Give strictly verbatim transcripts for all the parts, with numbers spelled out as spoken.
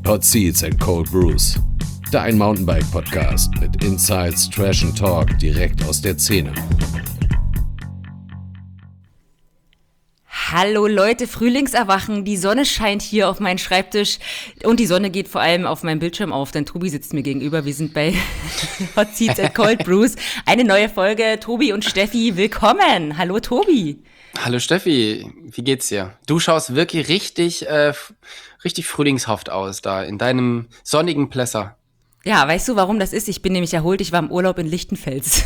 Hot Seats and Cold Brews. Dein Mountainbike-Podcast mit Insights, Trash and Talk direkt aus der Szene. Hallo Leute, Frühlingserwachen, die Sonne scheint hier auf meinen Schreibtisch und die Sonne geht vor allem auf meinem Bildschirm auf, denn Tobi sitzt mir gegenüber. Wir sind bei Hot Seats and Cold Brews. Eine neue Folge, Tobi und Steffi, willkommen. Hallo Tobi. Hallo Steffi, wie geht's dir? Du schaust wirklich richtig, äh, richtig frühlingshaft aus da in deinem sonnigen Plesser. Ja, weißt du, warum das ist? Ich bin nämlich erholt, ich war im Urlaub in Lichtenfels.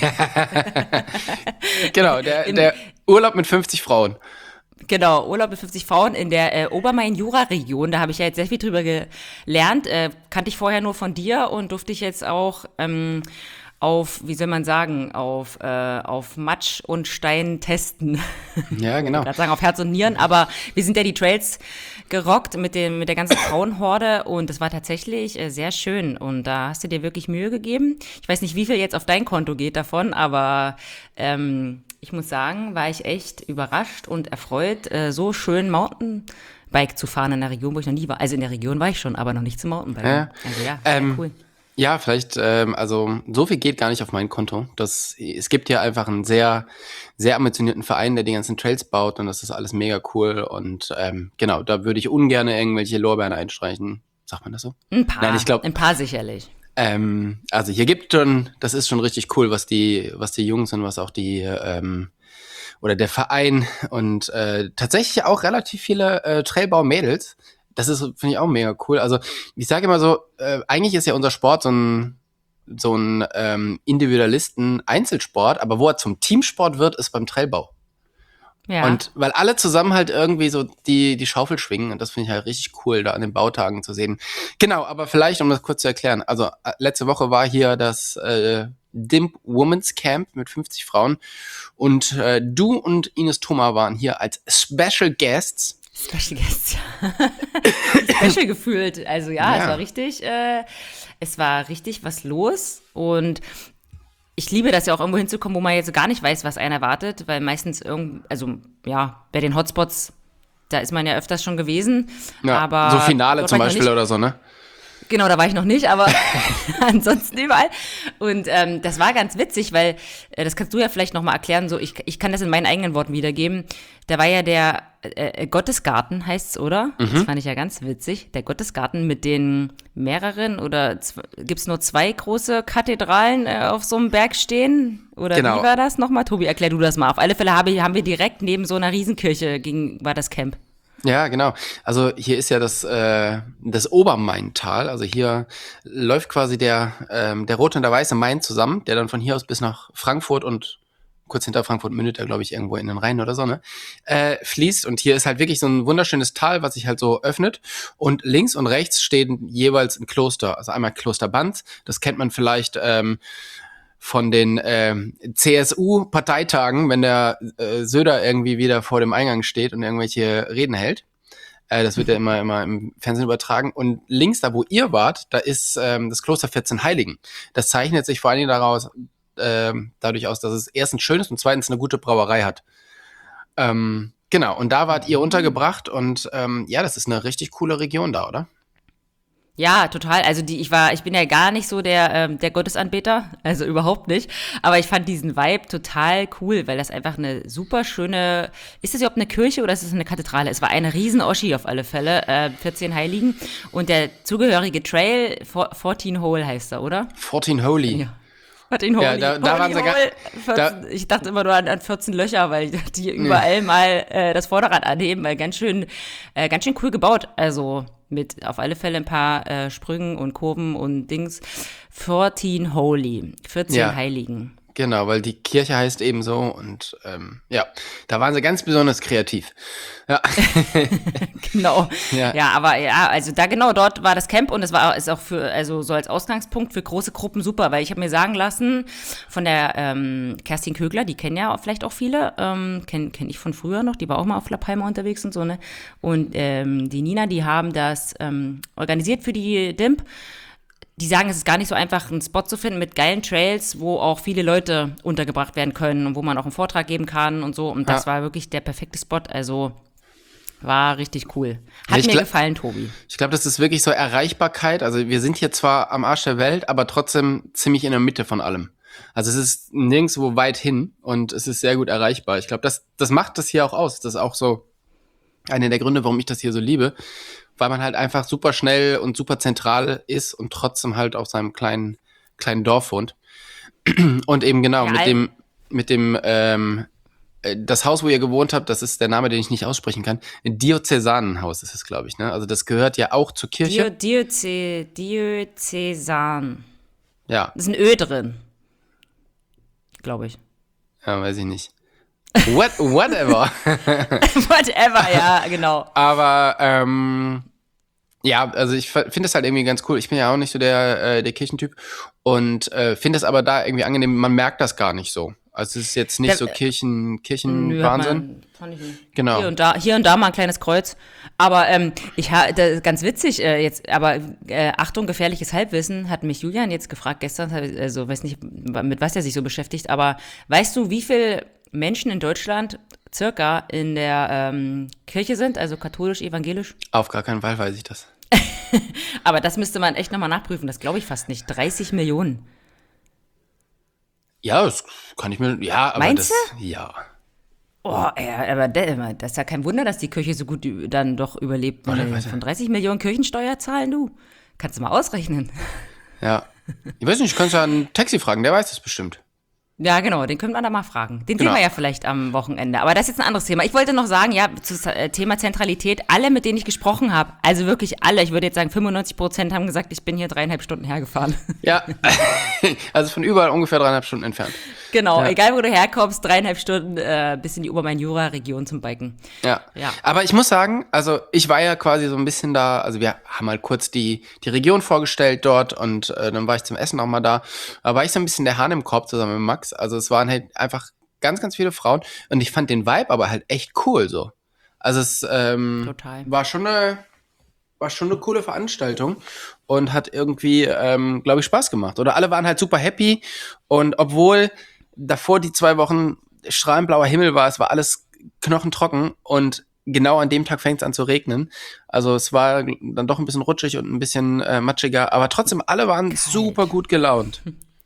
Genau, der, der Urlaub mit fünfzig Frauen. Genau, Urlaub mit fünfzig Frauen in der äh, Obermain-Jura-Region. Da habe ich ja jetzt sehr viel drüber gelernt. Äh, kannte ich vorher nur von dir und durfte ich jetzt auch ähm, auf, wie soll man sagen, auf, äh, auf Matsch und Stein testen. Ja, genau. Ich wollte gerade sagen, auf Herz und Nieren. Aber wir sind ja die Trails gerockt mit dem mit der ganzen Frauenhorde und das war tatsächlich äh, sehr schön. Und da hast du dir wirklich Mühe gegeben. Ich weiß nicht, wie viel jetzt auf dein Konto geht davon, aber ähm, ich muss sagen, war ich echt überrascht und erfreut, äh, so schön Mountainbike zu fahren in der Region, wo ich noch nie war. Also in der Region war ich schon, aber noch nicht zum Mountainbiken. Ja. Also ja, ähm, cool. Ja, vielleicht, ähm, also so viel geht gar nicht auf mein Konto. Das, es gibt hier einfach einen sehr, sehr ambitionierten Verein, der die ganzen Trails baut und das ist alles mega cool. Und ähm, genau, da würde ich ungern irgendwelche Lorbeeren einstreichen. Sagt man das so? Ein paar, Nein, ich glaub, ein paar sicherlich. Ähm, also hier gibt schon, das ist schon richtig cool, was die, was die Jungs und was auch die, ähm, oder der Verein und äh, tatsächlich auch relativ viele äh, Trailbau-Mädels. Das ist, finde ich, auch mega cool. Also ich sage immer so, äh, eigentlich ist ja unser Sport so ein so ein ähm, Individualisten-Einzelsport, aber wo er zum Teamsport wird, ist beim Trailbau. Ja. Und weil alle zusammen halt irgendwie so die die Schaufel schwingen und das finde ich halt richtig cool, da an den Bautagen zu sehen. Genau, aber vielleicht, um das kurz zu erklären, also äh, letzte Woche war hier das äh, D I M P Women's Camp mit fünfzig Frauen und äh, du und Ines Thoma waren hier als Special Guests. Special Guests, ja. Special gefühlt, also ja, Ja. es war richtig, äh, es war richtig was los und ich liebe das ja auch irgendwo hinzukommen, wo man jetzt gar nicht weiß, was einen erwartet, weil meistens irgend, also ja, bei den Hotspots, da ist man ja öfters schon gewesen, Ja, aber so Finale dort zum war ich noch Beispiel nicht. oder so, ne? Genau, da war ich noch nicht, aber ansonsten überall. Und ähm, das war ganz witzig, weil, äh, das kannst du ja vielleicht nochmal erklären, so ich, ich kann das in meinen eigenen Worten wiedergeben. Da war ja der äh, Gottesgarten, heißt's, oder? Mhm. Das fand ich ja ganz witzig. Der Gottesgarten mit den mehreren oder z- gibt's nur zwei große Kathedralen äh, auf so einem Berg stehen? Oder Genau. wie war das nochmal? Tobi, erklär du das mal. Auf alle Fälle habe, haben wir direkt neben so einer Riesenkirche ging, war das Camp. Ja, genau. Also hier ist ja das äh, das Obermaintal. Also hier läuft quasi der ähm, der rote und der weiße Main zusammen, der dann von hier aus bis nach Frankfurt und kurz hinter Frankfurt mündet er, glaube ich, irgendwo in den Rhein oder so, ne? Äh, fließt. Und hier ist halt wirklich so ein wunderschönes Tal, was sich halt so öffnet. Und links und rechts stehen jeweils ein Kloster. Also einmal Kloster Banz, das kennt man vielleicht ähm, von den ähm, C S U-Parteitagen, wenn der äh, Söder irgendwie wieder vor dem Eingang steht und irgendwelche Reden hält. Äh, das wird ja immer immer im Fernsehen übertragen. Und links, da wo ihr wart, da ist ähm, das Kloster vierzehn Heiligen. Das zeichnet sich vor allen Dingen daraus, ähm, dadurch aus, dass es erstens schön ist und zweitens eine gute Brauerei hat. Ähm, genau, und da wart ihr untergebracht und ähm, ja, das ist eine richtig coole Region da, oder? Ja, total. Also die, ich war, ich bin ja gar nicht so der, ähm, der Gottesanbeter, also überhaupt nicht. Aber ich fand diesen Vibe total cool, weil das einfach eine super schöne, ist das überhaupt eine Kirche oder ist es eine Kathedrale? Es war eine riesen Oschi auf alle Fälle, äh, vierzehn Heiligen. Und der zugehörige Trail, For- vierzehn Hole heißt er, oder? vierzehn Holy. Ja. vierzehn Hole. Ja, da- da waren sie gar- vierzehn, ich dachte immer nur an, an vierzehn Löcher, weil die überall mal äh, das Vorderrad anheben, weil ganz schön, äh, ganz schön cool gebaut. Also mit auf alle Fälle ein paar äh, Sprüngen und Kurven und Dings. vierzehn Holy, vierzehn Ja. Heiligen. Genau, weil die Kirche heißt eben so und ähm, ja, da waren sie ganz besonders kreativ. Ja. Genau. Ja. Ja. aber ja, also da genau dort war das Camp und es war ist auch für, also so als Ausgangspunkt für große Gruppen super, weil ich habe mir sagen lassen von der ähm, Kerstin Kögler, die kennen ja vielleicht auch viele, ähm, kenne kenn ich von früher noch, die war auch mal auf La Palma unterwegs und so, ne? Und ähm, die Nina, die haben das ähm, organisiert für die D I M P. Die sagen, es ist gar nicht so einfach, einen Spot zu finden mit geilen Trails, wo auch viele Leute untergebracht werden können und wo man auch einen Vortrag geben kann und so. Und das Ja. war wirklich der perfekte Spot. Also War richtig cool. Hat Ich mir gla- gefallen, Tobi. Ich glaube, das ist wirklich so Erreichbarkeit. Also wir sind hier zwar am Arsch der Welt, aber trotzdem ziemlich in der Mitte von allem. Also es ist nirgendwo weit hin und es ist sehr gut erreichbar. Ich glaube, das, das macht das hier auch aus. Das ist auch so einer der Gründe, warum ich das hier so liebe. Weil man halt einfach super schnell und super zentral ist und trotzdem halt auf seinem kleinen, kleinen Dorf wohnt. Und eben genau, Ja, mit all- dem, mit dem, ähm, äh, das Haus, wo ihr gewohnt habt, das ist der Name, den ich nicht aussprechen kann. Ein Diözesanenhaus ist es, glaube ich, ne? Also das gehört ja auch zur Dio, Kirche. Diöze, Diözesan. Ja, Da ist ein Ö drin. Glaube ich. ja, weiß ich nicht. What, whatever. Whatever, ja, genau. Aber ähm, ja, also ich finde es halt irgendwie ganz cool. Ich bin ja auch nicht so der, äh, der Kirchentyp und äh, finde es aber da irgendwie angenehm. Man merkt das gar nicht so. Also es ist jetzt nicht Da- so Kirchen, Nö, hat Kirchenwahnsinn. man- fand ich nicht. Genau. Hier und da, hier und da mal ein kleines Kreuz. Aber ähm, ich ha, das ist ganz witzig äh, jetzt, aber äh, Achtung, gefährliches Halbwissen, hat mich Julian jetzt gefragt gestern, also weiß nicht, mit was er sich so beschäftigt, aber weißt du, wie viele Menschen in Deutschland circa in der ähm, Kirche sind, also katholisch, evangelisch? Auf gar keinen Fall weiß ich das. Aber das müsste man echt nochmal nachprüfen, das glaube ich fast nicht. dreißig Millionen. Ja, das kann ich mir. Ja, aber Meinst das. Ja. Oh, ey, aber der- das ist ja kein Wunder, dass die Kirche so gut ü- dann doch überlebt. Wenn Warte, wir warte. von dreißig Millionen Kirchensteuer zahlen, du. Kannst du mal ausrechnen. Ja. Ich weiß nicht, ich könnte ja einen Taxi fragen, der weiß das bestimmt. Ja, genau, den können wir da mal fragen. Den Genau. sehen wir ja vielleicht am Wochenende. Aber das ist jetzt ein anderes Thema. Ich wollte noch sagen, ja, zu äh, Thema Zentralität, alle, mit denen ich gesprochen habe, also wirklich alle, ich würde jetzt sagen fünfundneunzig Prozent haben gesagt, ich bin hier dreieinhalb Stunden hergefahren. Ja. Also von überall ungefähr dreieinhalb Stunden entfernt. Genau, Ja. egal wo du herkommst, dreieinhalb Stunden äh, bis in die Obermain-Jura-Region zum Biken. Ja. Ja. Aber ich muss sagen, also ich war ja quasi so ein bisschen da, also wir haben halt kurz die, die Region vorgestellt dort und äh, dann war ich zum Essen auch mal da. Da war ich so ein bisschen der Hahn im Korb zusammen mit Max. Also es waren halt einfach ganz, ganz viele Frauen und ich fand den Vibe aber halt echt cool so. Also es ähm, Total. war schon eine, war schon eine coole Veranstaltung und hat irgendwie, ähm, glaube ich, Spaß gemacht. Oder alle waren halt super happy und obwohl davor die zwei Wochen strahlend blauer Himmel war, es war alles knochentrocken und genau an dem Tag fängt es an zu regnen. Also es war dann doch ein bisschen rutschig und ein bisschen äh, matschiger, aber trotzdem alle waren super gut gelaunt.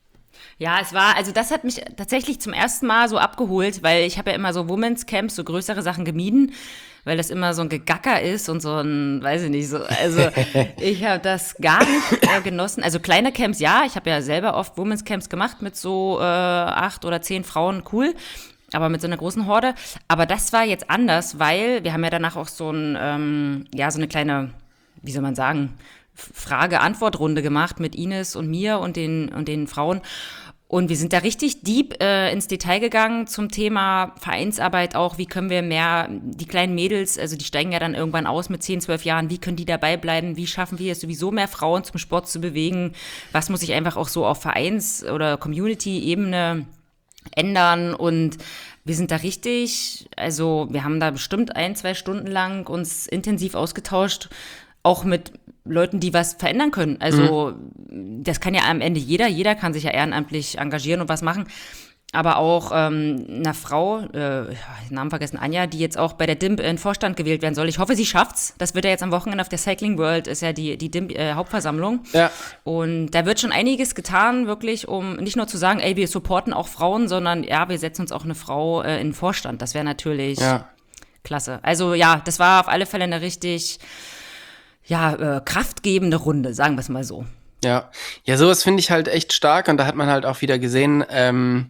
Ja, es war, also das hat mich tatsächlich zum ersten Mal so abgeholt, weil ich habe ja immer so Women's Camps, so größere Sachen gemieden, weil das immer so ein Gegacker ist und so ein, weiß ich nicht, so, also ich habe das gar nicht äh, genossen. Also kleine Camps, ja, ich habe ja selber oft Women's Camps gemacht mit so äh, acht oder zehn Frauen, cool. Aber mit so einer großen Horde. Aber das war jetzt anders, weil wir haben ja danach auch so ein, ähm, ja, so eine kleine, wie soll man sagen, Frage-Antwort-Runde gemacht mit Ines und mir und den, und den Frauen. Und wir sind da richtig deep äh, ins Detail gegangen zum Thema Vereinsarbeit auch. Wie können wir mehr, die kleinen Mädels, also die steigen ja dann irgendwann aus mit zehn, zwölf Jahren, wie können die dabei bleiben? Wie schaffen wir es sowieso mehr Frauen zum Sport zu bewegen? Was muss ich einfach auch so auf Vereins- oder Community-Ebene ändern? Und wir sind da richtig, also wir haben da bestimmt ein, zwei Stunden lang uns intensiv ausgetauscht, auch mit Leuten, die was verändern können. Also mhm. das kann ja am Ende jeder, jeder kann sich ja ehrenamtlich engagieren und was machen. Aber auch ähm, eine Frau, äh, Namen vergessen, Anja, die jetzt auch bei der D I M P in Vorstand gewählt werden soll. Ich hoffe, sie schafft's. Das wird ja jetzt am Wochenende auf der Cycling World, ist ja die, die D I M P-Hauptversammlung. Ja. Und da wird schon einiges getan, wirklich, um nicht nur zu sagen, ey, wir supporten auch Frauen, sondern ja, wir setzen uns auch eine Frau äh, in den Vorstand. Das wäre natürlich Ja. klasse. Also ja, das war auf alle Fälle eine richtig ja, äh, kraftgebende Runde, sagen wir es mal so. Ja, ja, sowas finde ich halt echt stark und da hat man halt auch wieder gesehen, ähm,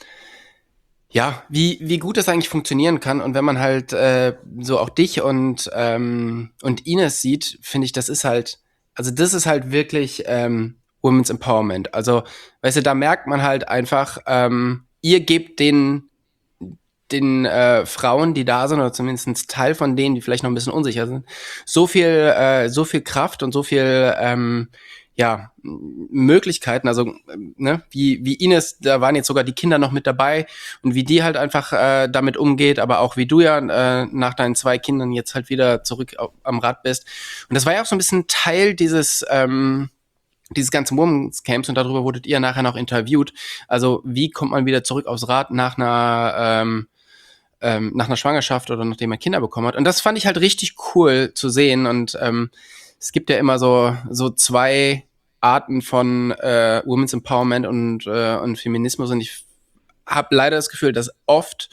ja, wie, wie gut das eigentlich funktionieren kann. Und wenn man halt äh, so auch dich und, ähm, und Ines sieht, finde ich, das ist halt, also das ist halt wirklich ähm, Women's Empowerment. Also, weißt du, da merkt man halt einfach, ähm, ihr gebt den den äh, Frauen, die da sind, oder zumindest ein Teil von denen, die vielleicht noch ein bisschen unsicher sind, so viel, äh, so viel Kraft und so viel, ähm, ja, Möglichkeiten, also, ne, wie, wie Ines, da waren jetzt sogar die Kinder noch mit dabei und wie die halt einfach äh, damit umgeht, aber auch wie du ja äh, nach deinen zwei Kindern jetzt halt wieder zurück auf, am Rad bist. Und das war ja auch so ein bisschen Teil dieses, ähm, dieses ganzen Women's Camps und darüber wurdet ihr nachher noch interviewt. Also, wie kommt man wieder zurück aufs Rad nach einer, ähm, ähm, nach einer Schwangerschaft oder nachdem man Kinder bekommen hat. Und das fand ich halt richtig cool zu sehen. Und ähm, es gibt ja immer so, so zwei Arten von äh, Women's Empowerment und, äh, und Feminismus. Und ich habe leider das Gefühl, dass oft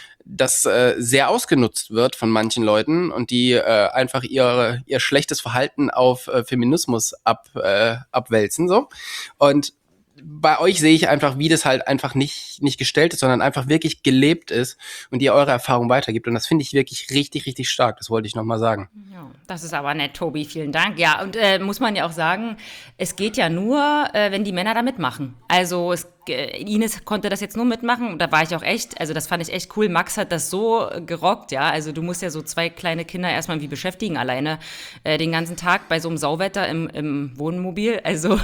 das äh, sehr ausgenutzt wird von manchen Leuten und die äh, einfach ihre, ihr schlechtes Verhalten auf äh, Feminismus ab, äh, abwälzen. So. Und bei euch sehe ich einfach, wie das halt einfach nicht, nicht gestellt ist, sondern einfach wirklich gelebt ist und ihr eure Erfahrung weitergibt. Und das finde ich wirklich richtig, richtig stark. Das wollte ich nochmal sagen. Ja, das ist aber nett, Tobi. Vielen Dank. Ja, und äh, muss man ja auch sagen, es geht ja nur, äh, wenn die Männer da mitmachen. Also es, äh, Ines konnte das jetzt nur mitmachen und da war ich auch echt, also das fand ich echt cool. Max hat das so äh, gerockt, ja. Also du musst ja so zwei kleine Kinder erstmal wie beschäftigen alleine äh, den ganzen Tag bei so einem Sauwetter im, im Wohnmobil. Also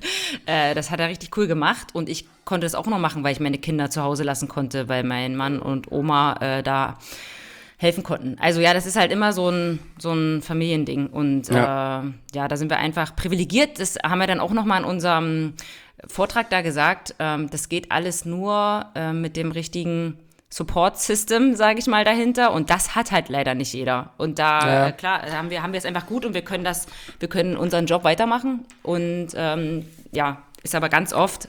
äh, das hat er richtig cool gemacht und ich konnte das auch noch machen, weil ich meine Kinder zu Hause lassen konnte, weil mein Mann und Oma äh, da helfen konnten. Also ja, das ist halt immer so ein, so ein Familiending und ja. Äh, ja, da sind wir einfach privilegiert. Das haben wir dann auch noch mal in unserem Vortrag da gesagt. Ähm, das geht alles nur äh, mit dem richtigen Support-System, sage ich mal, dahinter. Und das hat halt leider nicht jeder. Und da, ja. äh, klar, haben wir, haben wir es einfach gut und wir können das, wir können unseren Job weitermachen. Und ähm, ja, ist aber ganz oft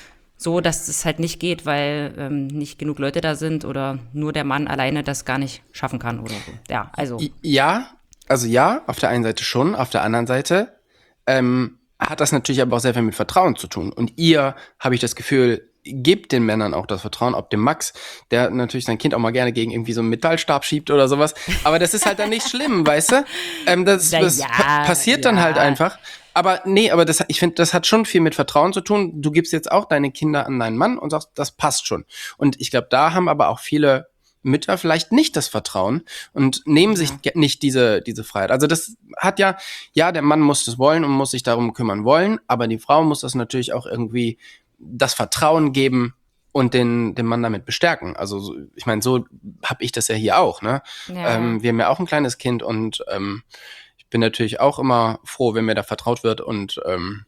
so, dass es halt nicht geht, weil ähm, nicht genug Leute da sind oder nur der Mann alleine das gar nicht schaffen kann oder so. Ja, also. Ja, also ja, auf der einen Seite schon, auf der anderen Seite ähm, hat das natürlich aber auch sehr viel mit Vertrauen zu tun. Und ihr, habe ich das Gefühl, gebt den Männern auch das Vertrauen, ob dem Max, der natürlich sein Kind auch mal gerne gegen irgendwie so einen Metallstab schiebt oder sowas. Aber das ist halt dann nicht schlimm, weißt du? Ähm, das das ja, pa- passiert ja. dann halt einfach. Aber nee, aber das, ich finde, das hat schon viel mit Vertrauen zu tun. Du gibst jetzt auch deine Kinder an deinen Mann und sagst, das passt schon. Und ich glaube, da haben aber auch viele Mütter vielleicht nicht das Vertrauen und nehmen sich ja. nicht diese, diese Freiheit. Also das hat ja, ja, der Mann muss das wollen und muss sich darum kümmern wollen, aber die Frau muss das natürlich auch irgendwie das Vertrauen geben und den, den Mann damit bestärken. Also ich meine, so habe ich das ja hier auch. Ne? Ja. Ähm, wir haben ja auch ein kleines Kind und ähm, ich bin natürlich auch immer froh, wenn mir da vertraut wird und ähm,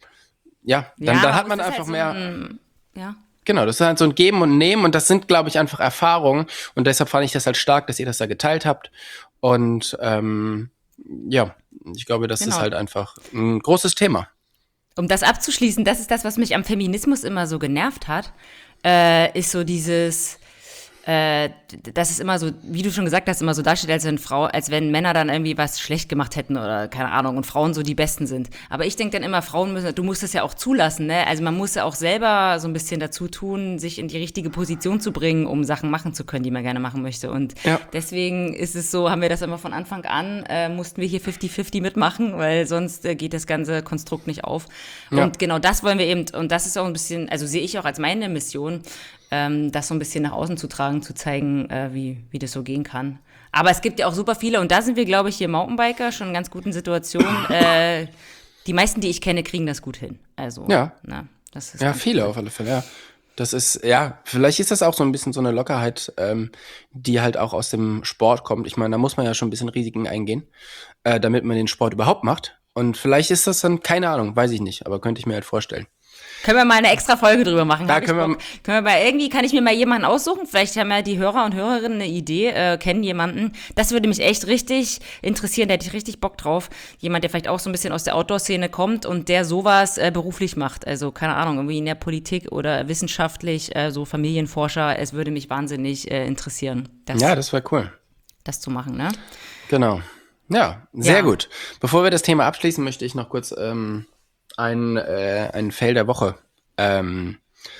ja, dann, ja, dann hat man einfach halt so mehr. Ein, ja. Genau, das ist halt so ein Geben und Nehmen und das sind, glaube ich, einfach Erfahrungen und deshalb fand ich das halt stark, dass ihr das da geteilt habt und ähm, ja, ich glaube, das Genau. ist halt einfach ein großes Thema. Um das abzuschließen, das ist das, was mich am Feminismus immer so genervt hat, äh, ist so dieses, äh, dass es immer so, wie du schon gesagt hast, immer so dasteht, als wenn Frau, als wenn Männer dann irgendwie was schlecht gemacht hätten oder keine Ahnung und Frauen so die Besten sind. Aber ich denke dann immer, Frauen müssen, du musst es ja auch zulassen, ne? Also man muss ja auch selber so ein bisschen dazu tun, sich in die richtige Position zu bringen, um Sachen machen zu können, die man gerne machen möchte. Und ja. deswegen ist es so, haben wir das immer von Anfang an, äh, mussten wir hier fifty fifty mitmachen, weil sonst äh, geht das ganze Konstrukt nicht auf. Ja. Und genau das wollen wir eben, und das ist auch ein bisschen, also sehe ich auch als meine Mission, ähm, das so ein bisschen nach außen zu tragen, zu zeigen, äh, wie, wie das so gehen kann. Aber es gibt ja auch super viele, und da sind wir, glaube ich, hier Mountainbiker schon in ganz guten Situationen. äh, die meisten, die ich kenne, kriegen das gut hin. Also, ja, na, das ist ja viele cool. auf alle Fälle, ja. Das ist, ja, vielleicht ist das auch so ein bisschen so eine Lockerheit, ähm, die halt auch aus dem Sport kommt. Ich meine, da muss man ja schon ein bisschen Risiken eingehen, äh, damit man den Sport überhaupt macht. Und vielleicht ist das dann, keine Ahnung, weiß ich nicht, aber könnte ich mir halt vorstellen. Können wir mal eine extra Folge drüber machen? Da können wir, können wir mal, irgendwie kann ich mir mal jemanden aussuchen. Vielleicht haben ja die Hörer und Hörerinnen eine Idee, äh, kennen jemanden. Das würde mich echt richtig interessieren. Da hätte ich richtig Bock drauf. Jemand, der vielleicht auch so ein bisschen aus der Outdoor-Szene kommt und der sowas äh, beruflich macht. Also keine Ahnung, irgendwie in der Politik oder wissenschaftlich, äh, so Familienforscher. Es würde mich wahnsinnig äh, interessieren, das, ja, das wäre cool, das zu machen, ne? Genau. Ja, sehr Ja. gut. Bevor wir das Thema abschließen, möchte ich noch kurz ähm, ein, äh, ein Fail der Woche ähm,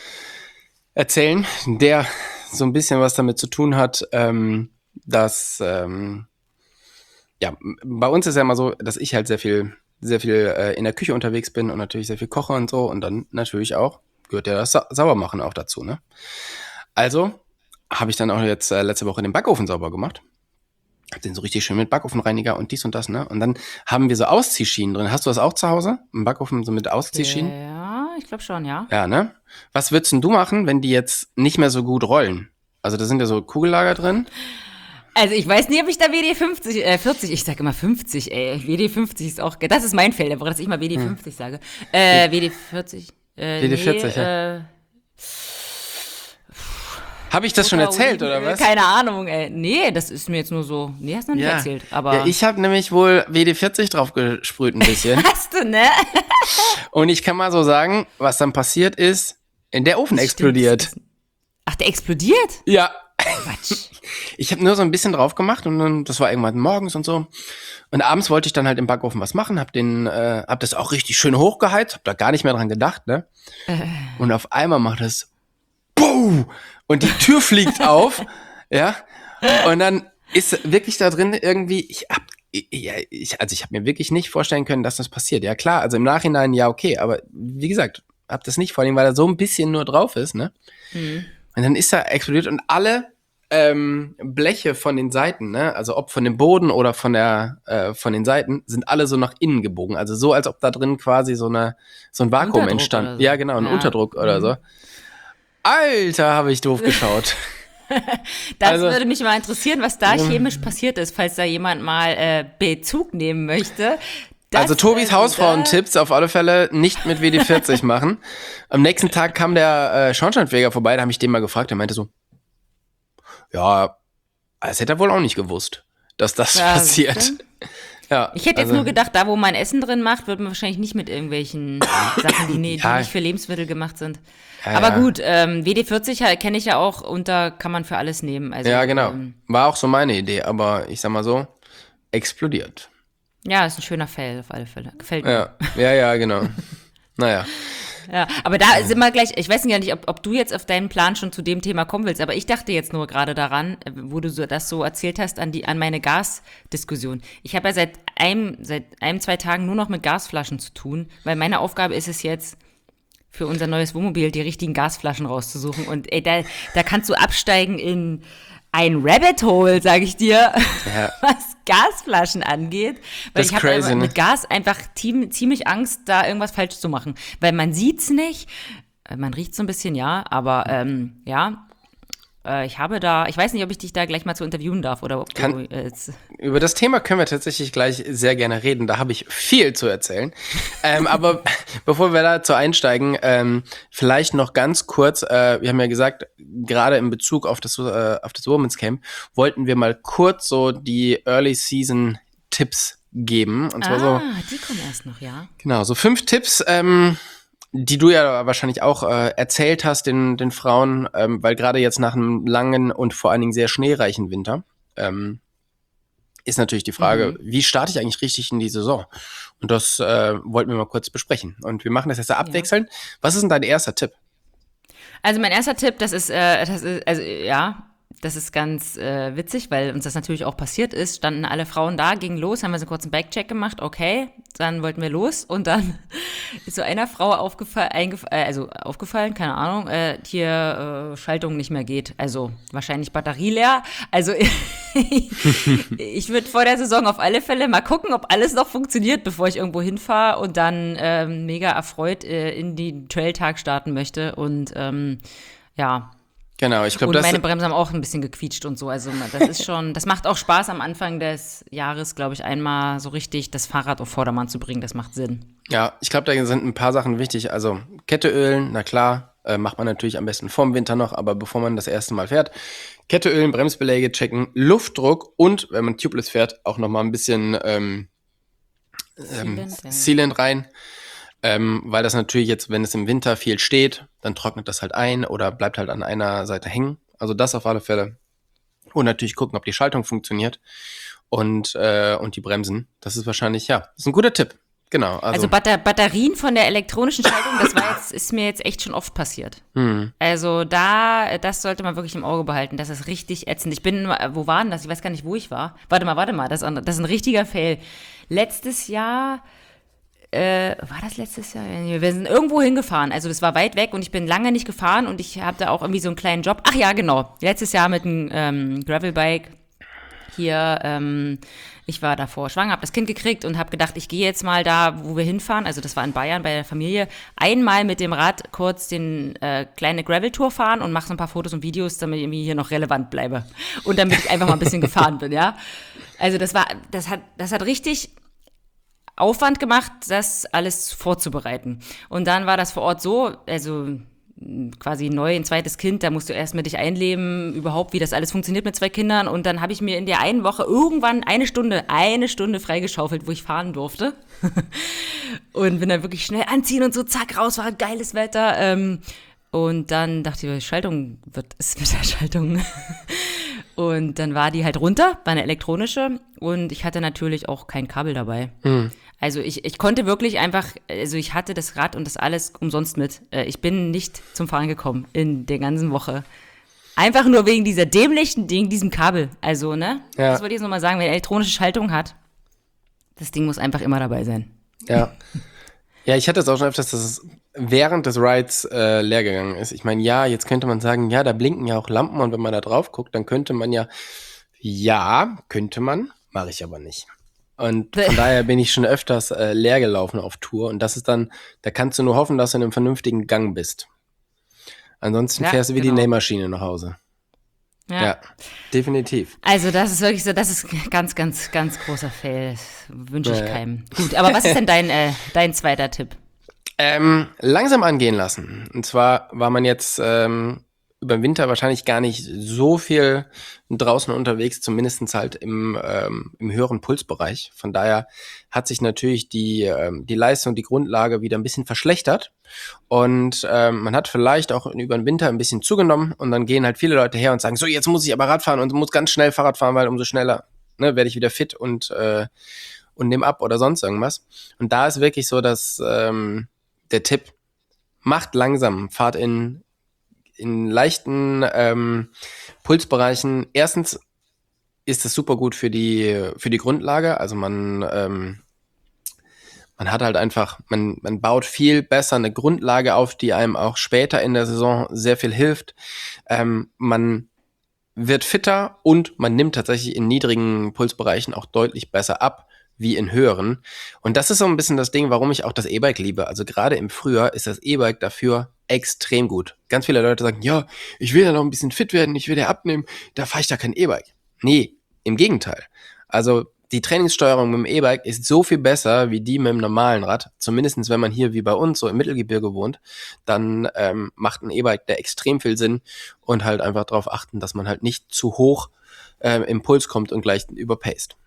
erzählen, der so ein bisschen was damit zu tun hat, ähm, dass ähm, ja, bei uns ist ja immer so, dass ich halt sehr viel, sehr viel äh, in der Küche unterwegs bin und natürlich sehr viel koche und so und dann natürlich auch gehört ja das Sa- Saubermachen auch dazu, ne? Also habe ich dann auch jetzt äh, letzte Woche den Backofen sauber gemacht. Hab den so richtig schön mit Backofenreiniger und dies und das, ne? Und dann haben wir so Ausziehschienen drin. Hast du das auch zu Hause? Ein Backofen so mit Ausziehschienen? Ja, ich glaube schon, ja. Ja, ne? Was würdest denn du machen, wenn die jetzt nicht mehr so gut rollen? Also da sind ja so Kugellager drin. Also ich weiß nie, ob ich da W D fünfzig, äh, vierzig, ich sag immer fünfzig, ey. W D fünfzig ist auch, das ist mein Feld, aber dass ich mal W D fünfzig hm. sage. Äh, W D vierzig. Äh, W D nee, vierzig, ja. Äh, Habe ich das schon erzählt, oder was? Keine Ahnung, ey. Nee, das ist mir jetzt nur so. Nee, hast du noch nicht ja. erzählt. Aber ja, ich habe nämlich wohl W D vierzig drauf gesprüht ein bisschen. Hast du, ne? Und ich kann mal so sagen, was dann passiert ist, der Ofen explodiert. Stimmt. Ach, der explodiert? Ja. Quatsch. Ich habe nur so ein bisschen drauf gemacht und dann, das war irgendwann morgens und so. Und abends wollte ich dann halt im Backofen was machen, hab den, äh, hab das auch richtig schön hochgeheizt, hab da gar nicht mehr dran gedacht, ne? Äh. Und auf einmal macht es Puh! Und die Tür fliegt auf, ja? Und dann ist wirklich da drin irgendwie, ich hab, ich, ich, also ich habe mir wirklich nicht vorstellen können, dass das passiert. Ja klar, also im Nachhinein ja okay, aber wie gesagt, hab das nicht, vor allem, weil da so ein bisschen nur drauf ist, ne? Mhm. Und dann ist er explodiert und alle ähm, Bleche von den Seiten, ne, also ob von dem Boden oder von der äh, von den Seiten, sind alle so nach innen gebogen. Also so, als ob da drin quasi so eine so ein Vakuum Unterdruck entstand. So. Ja, genau, ein ja. Unterdruck oder mhm. so. Alter, habe ich doof geschaut. Das also, würde mich mal interessieren, was da chemisch passiert ist, falls da jemand mal äh, Bezug nehmen möchte. Das, also Tobis äh, Hausfrauentipps auf alle Fälle nicht mit W D vierzig machen. Am nächsten Tag kam der äh, Schornsteinfeger vorbei, da habe ich den mal gefragt, der meinte so, ja, das hätte er wohl auch nicht gewusst, dass das ja, passiert. Ja, ich hätte also, jetzt nur gedacht, da wo man Essen drin macht, wird man wahrscheinlich nicht mit irgendwelchen Sachen, die, ne, die ja. nicht für Lebensmittel gemacht sind. Ja, Aber ja. gut, ähm, W D vierzig kenne ich ja auch und da kann man für alles nehmen. Also, ja, genau. Ähm, War auch so meine Idee, aber ich sag mal so, explodiert. Ja, ist ein schöner Fail auf alle Fälle. Gefällt mir. Ja, ja, ja, genau. Naja. Ja, aber da sind wir gleich, ich weiß ja nicht, ob, ob du jetzt auf deinen Plan schon zu dem Thema kommen willst, aber ich dachte jetzt nur gerade daran, wo du so, das so erzählt hast, an die an meine Gasdiskussion. Ich habe ja seit einem, seit einem, zwei Tagen nur noch mit Gasflaschen zu tun, weil meine Aufgabe ist es jetzt, für unser neues Wohnmobil die richtigen Gasflaschen rauszusuchen. Und ey, da, da kannst du absteigen in ein Rabbit Hole, sag ich dir, ja. was Gasflaschen angeht. Weil das ich habe ne? mit Gas einfach team, ziemlich Angst, da irgendwas falsch zu machen. Weil man sieht's nicht, man riecht so ein bisschen, ja, aber ähm, ja, äh, ich habe da, ich weiß nicht, ob ich dich da gleich mal zu interviewen darf oder ob Kann, du jetzt... Über das Thema können wir tatsächlich gleich sehr gerne reden, da habe ich viel zu erzählen. ähm, aber bevor wir dazu einsteigen, ähm, vielleicht noch ganz kurz, äh, wir haben ja gesagt, gerade in Bezug auf das, äh, auf das Women's Camp, wollten wir mal kurz so die Early Season Tipps geben. Und zwar ah, so, die kommen erst noch, ja. Genau, so fünf Tipps, ähm, die du ja wahrscheinlich auch äh, erzählt hast den, den Frauen, ähm, weil gerade jetzt nach einem langen und vor allen Dingen sehr schneereichen Winter ähm, ist natürlich die Frage, mhm. wie starte ich eigentlich richtig in die Saison? Und das äh, wollten wir mal kurz besprechen. Und wir machen das jetzt abwechselnd. Ja. Was ist denn dein erster Tipp? Also mein erster Tipp, das ist, äh, das ist also ja, das ist ganz äh, witzig, weil uns das natürlich auch passiert ist. Standen alle Frauen da, gingen los, haben wir so einen kurzen Backcheck gemacht, okay, dann wollten wir los und dann ist so einer Frau aufgefallen, eingef- äh, also aufgefallen, keine Ahnung, äh, hier äh, Schaltung nicht mehr geht, also wahrscheinlich Batterie leer. Also ich würde vor der Saison auf alle Fälle mal gucken, ob alles noch funktioniert, bevor ich irgendwo hinfahre und dann äh, mega erfreut äh, in den Trailtag starten möchte und ähm, ja. Genau, ich glaube, und das meine Bremsen haben auch ein bisschen gequietscht und so. Also das ist schon, das macht auch Spaß am Anfang des Jahres, glaube ich, einmal so richtig das Fahrrad auf Vordermann zu bringen. Das macht Sinn. Ja, ich glaube, da sind ein paar Sachen wichtig. Also Kette ölen, na klar, äh, macht man natürlich am besten vorm Winter noch, aber bevor man das erste Mal fährt, Kette ölen, Bremsbeläge checken, Luftdruck und, wenn man tubeless fährt, auch noch mal ein bisschen ähm, ähm, Sealant, ja. Sealant rein. Ähm, weil das natürlich jetzt, wenn es im Winter viel steht, dann trocknet das halt ein oder bleibt halt an einer Seite hängen. Also das auf alle Fälle. Und natürlich gucken, ob die Schaltung funktioniert und, äh, und die Bremsen. Das ist wahrscheinlich, ja, das ist ein guter Tipp. Genau. Also, also Batter- Batterien von der elektronischen Schaltung, das war jetzt, ist mir jetzt echt schon oft passiert. Hm. Also da, das sollte man wirklich im Auge behalten. Das ist richtig ätzend. Ich bin, wo war denn das? Ich weiß gar nicht, wo ich war. Warte mal, warte mal, das, das ist ein richtiger Fail. Letztes Jahr... Äh, war das letztes Jahr? Wir sind irgendwo hingefahren, also das war weit weg und ich bin lange nicht gefahren und ich habe da auch irgendwie so einen kleinen Job. Ach ja, genau, letztes Jahr mit einem ähm, Gravelbike hier, ähm, ich war davor schwanger, habe das Kind gekriegt und habe gedacht, ich gehe jetzt mal da, wo wir hinfahren, also das war in Bayern bei der Familie, einmal mit dem Rad kurz den äh, kleine Gravel-Tour fahren und mache so ein paar Fotos und Videos, damit ich irgendwie hier noch relevant bleibe und damit ich einfach mal ein bisschen gefahren bin, ja. Also das war, das hat, das hat richtig Aufwand gemacht, das alles vorzubereiten. Und dann war das vor Ort so, also quasi neu, ein zweites Kind, da musst du erst mit dich einleben, überhaupt, wie das alles funktioniert mit zwei Kindern. Und dann habe ich mir in der einen Woche irgendwann eine Stunde, eine Stunde freigeschaufelt, wo ich fahren durfte. Und bin dann wirklich schnell anziehen und so, zack, raus, war geiles Wetter. Ähm, und dann dachte ich, Schaltung wird, ist mit der Schaltung. Und dann war die halt runter, war eine elektronische. Und ich hatte natürlich auch kein Kabel dabei. Mhm. Also ich, ich konnte wirklich einfach, also ich hatte das Rad und das alles umsonst mit. Ich bin nicht zum Fahren gekommen in der ganzen Woche. Einfach nur wegen dieser dämlichen Ding, diesem Kabel. Also, ne? Ja. Das wollte ich jetzt nochmal sagen, wer elektronische Schaltung hat, das Ding muss einfach immer dabei sein. Ja. Ja, ich hatte es auch schon öfters, dass es während des Rides äh, leer gegangen ist. Ich meine, ja, jetzt könnte man sagen, ja, da blinken ja auch Lampen und wenn man da drauf guckt, dann könnte man ja, ja, könnte man, mache ich aber nicht. Und von daher bin ich schon öfters äh, leer gelaufen auf Tour. Und das ist dann, da kannst du nur hoffen, dass du in einem vernünftigen Gang bist. Ansonsten ja, fährst du wie genau. die Nähmaschine nach Hause. Ja. ja, definitiv. Also das ist wirklich so, das ist ganz, ganz, ganz großer Fail. Das wünsche ich ja, keinem. Ja. Gut, aber was ist denn dein, äh, dein zweiter Tipp? Ähm, langsam angehen lassen. Und zwar war man jetzt ähm, über den Winter wahrscheinlich gar nicht so viel draußen unterwegs, zumindest halt im, ähm, im höheren Pulsbereich. Von daher hat sich natürlich die, ähm, die Leistung, die Grundlage wieder ein bisschen verschlechtert. Und ähm, man hat vielleicht auch über den Winter ein bisschen zugenommen und dann gehen halt viele Leute her und sagen, so jetzt muss ich aber Rad fahren und muss ganz schnell Fahrrad fahren, weil umso schneller ne, werde ich wieder fit und, äh, und nehme ab oder sonst irgendwas. Und da ist wirklich so, dass ähm, der Tipp, macht langsam, fahrt in in leichten ähm, Pulsbereichen. Erstens ist es super gut für die für die Grundlage. Also man ähm, man hat halt einfach, man man baut viel besser eine Grundlage auf, die einem auch später in der Saison sehr viel hilft. Ähm, man wird fitter und man nimmt tatsächlich in niedrigen Pulsbereichen auch deutlich besser ab wie in höheren. Und das ist so ein bisschen das Ding, warum ich auch das E-Bike liebe. Also gerade im Frühjahr ist das E-Bike dafür extrem gut. Ganz viele Leute sagen, ja, ich will ja noch ein bisschen fit werden, ich will ja abnehmen, da fahre ich da kein E-Bike. Nee, im Gegenteil. Also die Trainingssteuerung mit dem E-Bike ist so viel besser wie die mit dem normalen Rad. Zumindest wenn man hier wie bei uns so im Mittelgebirge wohnt, dann ähm, macht ein E-Bike da extrem viel Sinn und halt einfach darauf achten, dass man halt nicht zu hoch äh, im Puls kommt und gleich überpaced.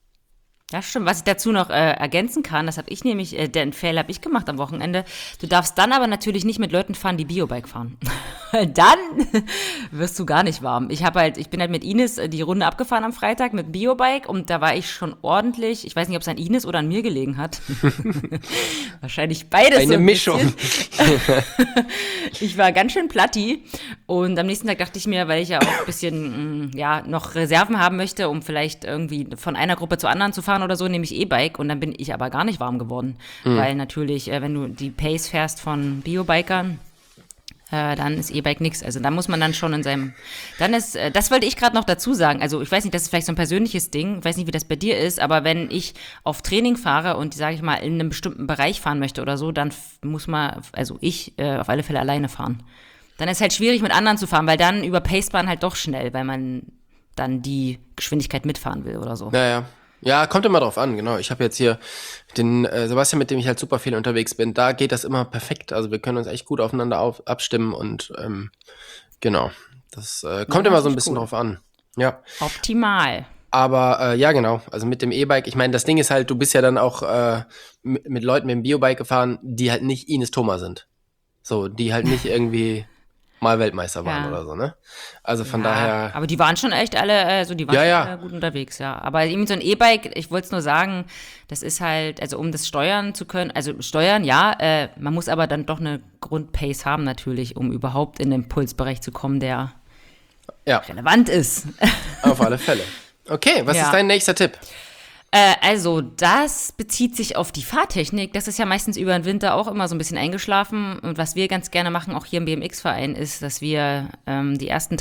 Ja, stimmt. Was ich dazu noch äh, ergänzen kann, das habe ich nämlich, äh, den Fail habe ich gemacht am Wochenende. Du darfst dann aber natürlich nicht mit Leuten fahren, die Biobike fahren. Weil dann wirst du gar nicht warm. Ich habe halt, ich bin halt mit Ines äh, die Runde abgefahren am Freitag mit Biobike und da war ich schon ordentlich, ich weiß nicht, ob es an Ines oder an mir gelegen hat. Wahrscheinlich beides. Eine so ein Mischung. Ich war ganz schön platti und am nächsten Tag dachte ich mir, weil ich ja auch ein bisschen, mh, ja, noch Reserven haben möchte, um vielleicht irgendwie von einer Gruppe zur anderen zu fahren oder so, nehme ich E-Bike und dann bin ich aber gar nicht warm geworden, mhm. weil natürlich, äh, wenn du die Pace fährst von Biobikern, äh, dann ist E-Bike nix. Also da muss man dann schon in seinem, dann ist, äh, das wollte ich gerade noch dazu sagen, also ich weiß nicht, das ist vielleicht so ein persönliches Ding, ich weiß nicht, wie das bei dir ist, aber wenn ich auf Training fahre und, sage ich mal, in einem bestimmten Bereich fahren möchte oder so, dann f- muss man, also ich, äh, auf alle Fälle alleine fahren. Dann ist halt schwierig mit anderen zu fahren, weil dann überpaced man halt doch schnell, weil man dann die Geschwindigkeit mitfahren will oder so. Naja. Ja, kommt immer drauf an, genau. Ich habe jetzt hier den äh, Sebastian, mit dem ich halt super viel unterwegs bin. Da geht das immer perfekt. Also wir können uns echt gut aufeinander auf, abstimmen und ähm, genau. Das äh, kommt ja, immer so ein bisschen cool. drauf an. Ja. Optimal. Aber äh, ja, genau. Also mit dem E-Bike, ich meine, das Ding ist halt, du bist ja dann auch äh, mit, mit Leuten mit dem Biobike gefahren, die halt nicht Ines Thoma sind. So, die halt nicht irgendwie mal Weltmeister waren ja. oder so, ne? Also von ja, daher. Aber die waren schon echt alle, also die waren ja, ja. schon, äh, gut unterwegs, ja. Aber eben so ein E-Bike, ich wollte es nur sagen, das ist halt, also um das steuern zu können, also steuern, ja, äh, man muss aber dann doch eine Grundpace haben natürlich, um überhaupt in den Pulsbereich zu kommen, der ja. relevant ist. Auf alle Fälle. Okay, was ja. ist dein nächster Tipp? Äh, also das bezieht sich auf die Fahrtechnik. Das ist ja meistens über den Winter auch immer so ein bisschen eingeschlafen. Und was wir ganz gerne machen, auch hier im B M X-Verein, ist, dass wir ähm, die ersten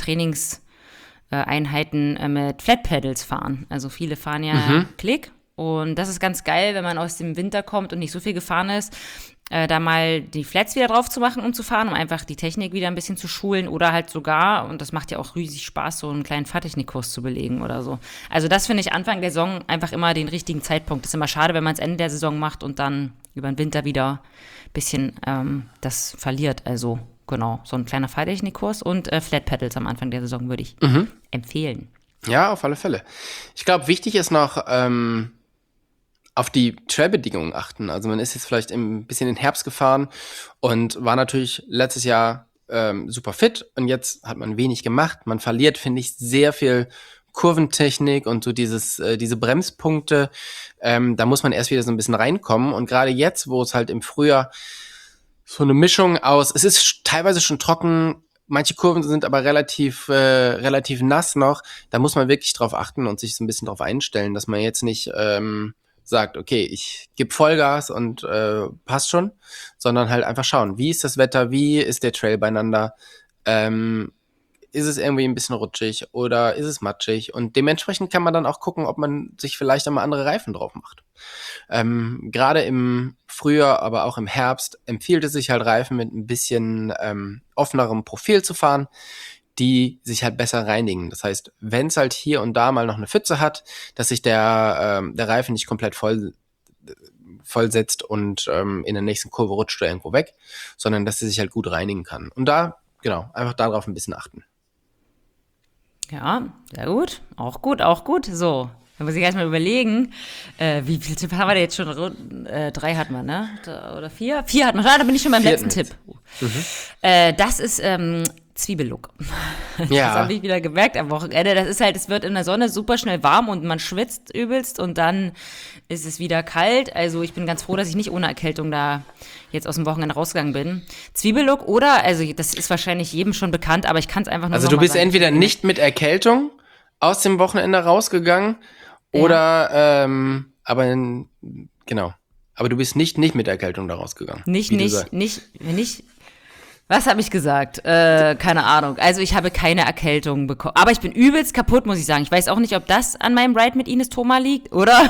Trainingseinheiten äh, mit Flat Pedals fahren. Also viele fahren ja mhm. Klick. Und das ist ganz geil, wenn man aus dem Winter kommt und nicht so viel gefahren ist, äh, da mal die Flats wieder drauf zu machen, um zu fahren, um einfach die Technik wieder ein bisschen zu schulen oder halt sogar, und das macht ja auch riesig Spaß, so einen kleinen Fahrtechnikkurs zu belegen oder so. Also das finde ich Anfang der Saison einfach immer den richtigen Zeitpunkt. Das ist immer schade, wenn man es Ende der Saison macht und dann über den Winter wieder ein bisschen ähm, das verliert. Also genau, so ein kleiner Fahrtechnikkurs und äh, Flat Pedals am Anfang der Saison würde ich Mhm. empfehlen. Ja, auf alle Fälle. Ich glaube, wichtig ist noch, ähm, auf die Trailbedingungen achten. Also man ist jetzt vielleicht ein bisschen in den Herbst gefahren und war natürlich letztes Jahr ähm, super fit und jetzt hat man wenig gemacht. Man verliert, finde ich, sehr viel Kurventechnik und so dieses, äh, diese Bremspunkte. Ähm, da muss man erst wieder so ein bisschen reinkommen. Und gerade jetzt, wo es halt im Frühjahr so eine Mischung aus, es ist sch- teilweise schon trocken, manche Kurven sind aber relativ, äh, relativ nass noch. Da muss man wirklich drauf achten und sich so ein bisschen drauf einstellen, dass man jetzt nicht ähm, sagt, okay, ich gebe Vollgas und äh, passt schon, sondern halt einfach schauen, wie ist das Wetter, wie ist der Trail beieinander, ähm, ist es irgendwie ein bisschen rutschig oder ist es matschig und dementsprechend kann man dann auch gucken, ob man sich vielleicht einmal andere Reifen drauf macht. Ähm, gerade im Frühjahr, aber auch im Herbst empfiehlt es sich halt Reifen mit ein bisschen ähm, offenerem Profil zu fahren, die sich halt besser reinigen. Das heißt, wenn es halt hier und da mal noch eine Pfütze hat, dass sich der, ähm, der Reifen nicht komplett voll vollsetzt und ähm, in der nächsten Kurve rutscht er irgendwo weg, sondern dass er sich halt gut reinigen kann. Und da, genau, einfach darauf ein bisschen achten. Ja, sehr gut. Auch gut, auch gut. So, da muss ich erstmal überlegen, äh, wie viele Tipps haben wir denn jetzt schon? Äh, drei hat man, ne? Da- Oder vier? Vier hat man. Ah, da bin ich schon beim Vierten letzten jetzt. Tipp. Äh, das ist ähm, Zwiebellook. Das Ja. habe ich wieder gemerkt am Wochenende. Das ist halt, es wird in der Sonne super schnell warm und man schwitzt übelst und dann ist es wieder kalt. Also ich bin ganz froh, dass ich nicht ohne Erkältung da jetzt aus dem Wochenende rausgegangen bin. Zwiebellook oder, also das ist wahrscheinlich jedem schon bekannt, aber ich kann es einfach nur Also noch du mal bist sagen. entweder nicht mit Erkältung aus dem Wochenende rausgegangen oder, ähm, aber in, genau. Aber du bist nicht nicht mit Erkältung da rausgegangen. Nicht, wie du nicht, sagst. nicht, nicht. Was habe ich gesagt? Äh, keine Ahnung. Also ich habe keine Erkältung bekommen. Aber ich bin übelst kaputt, muss ich sagen. Ich weiß auch nicht, ob das an meinem Ride mit Ines Thoma liegt oder,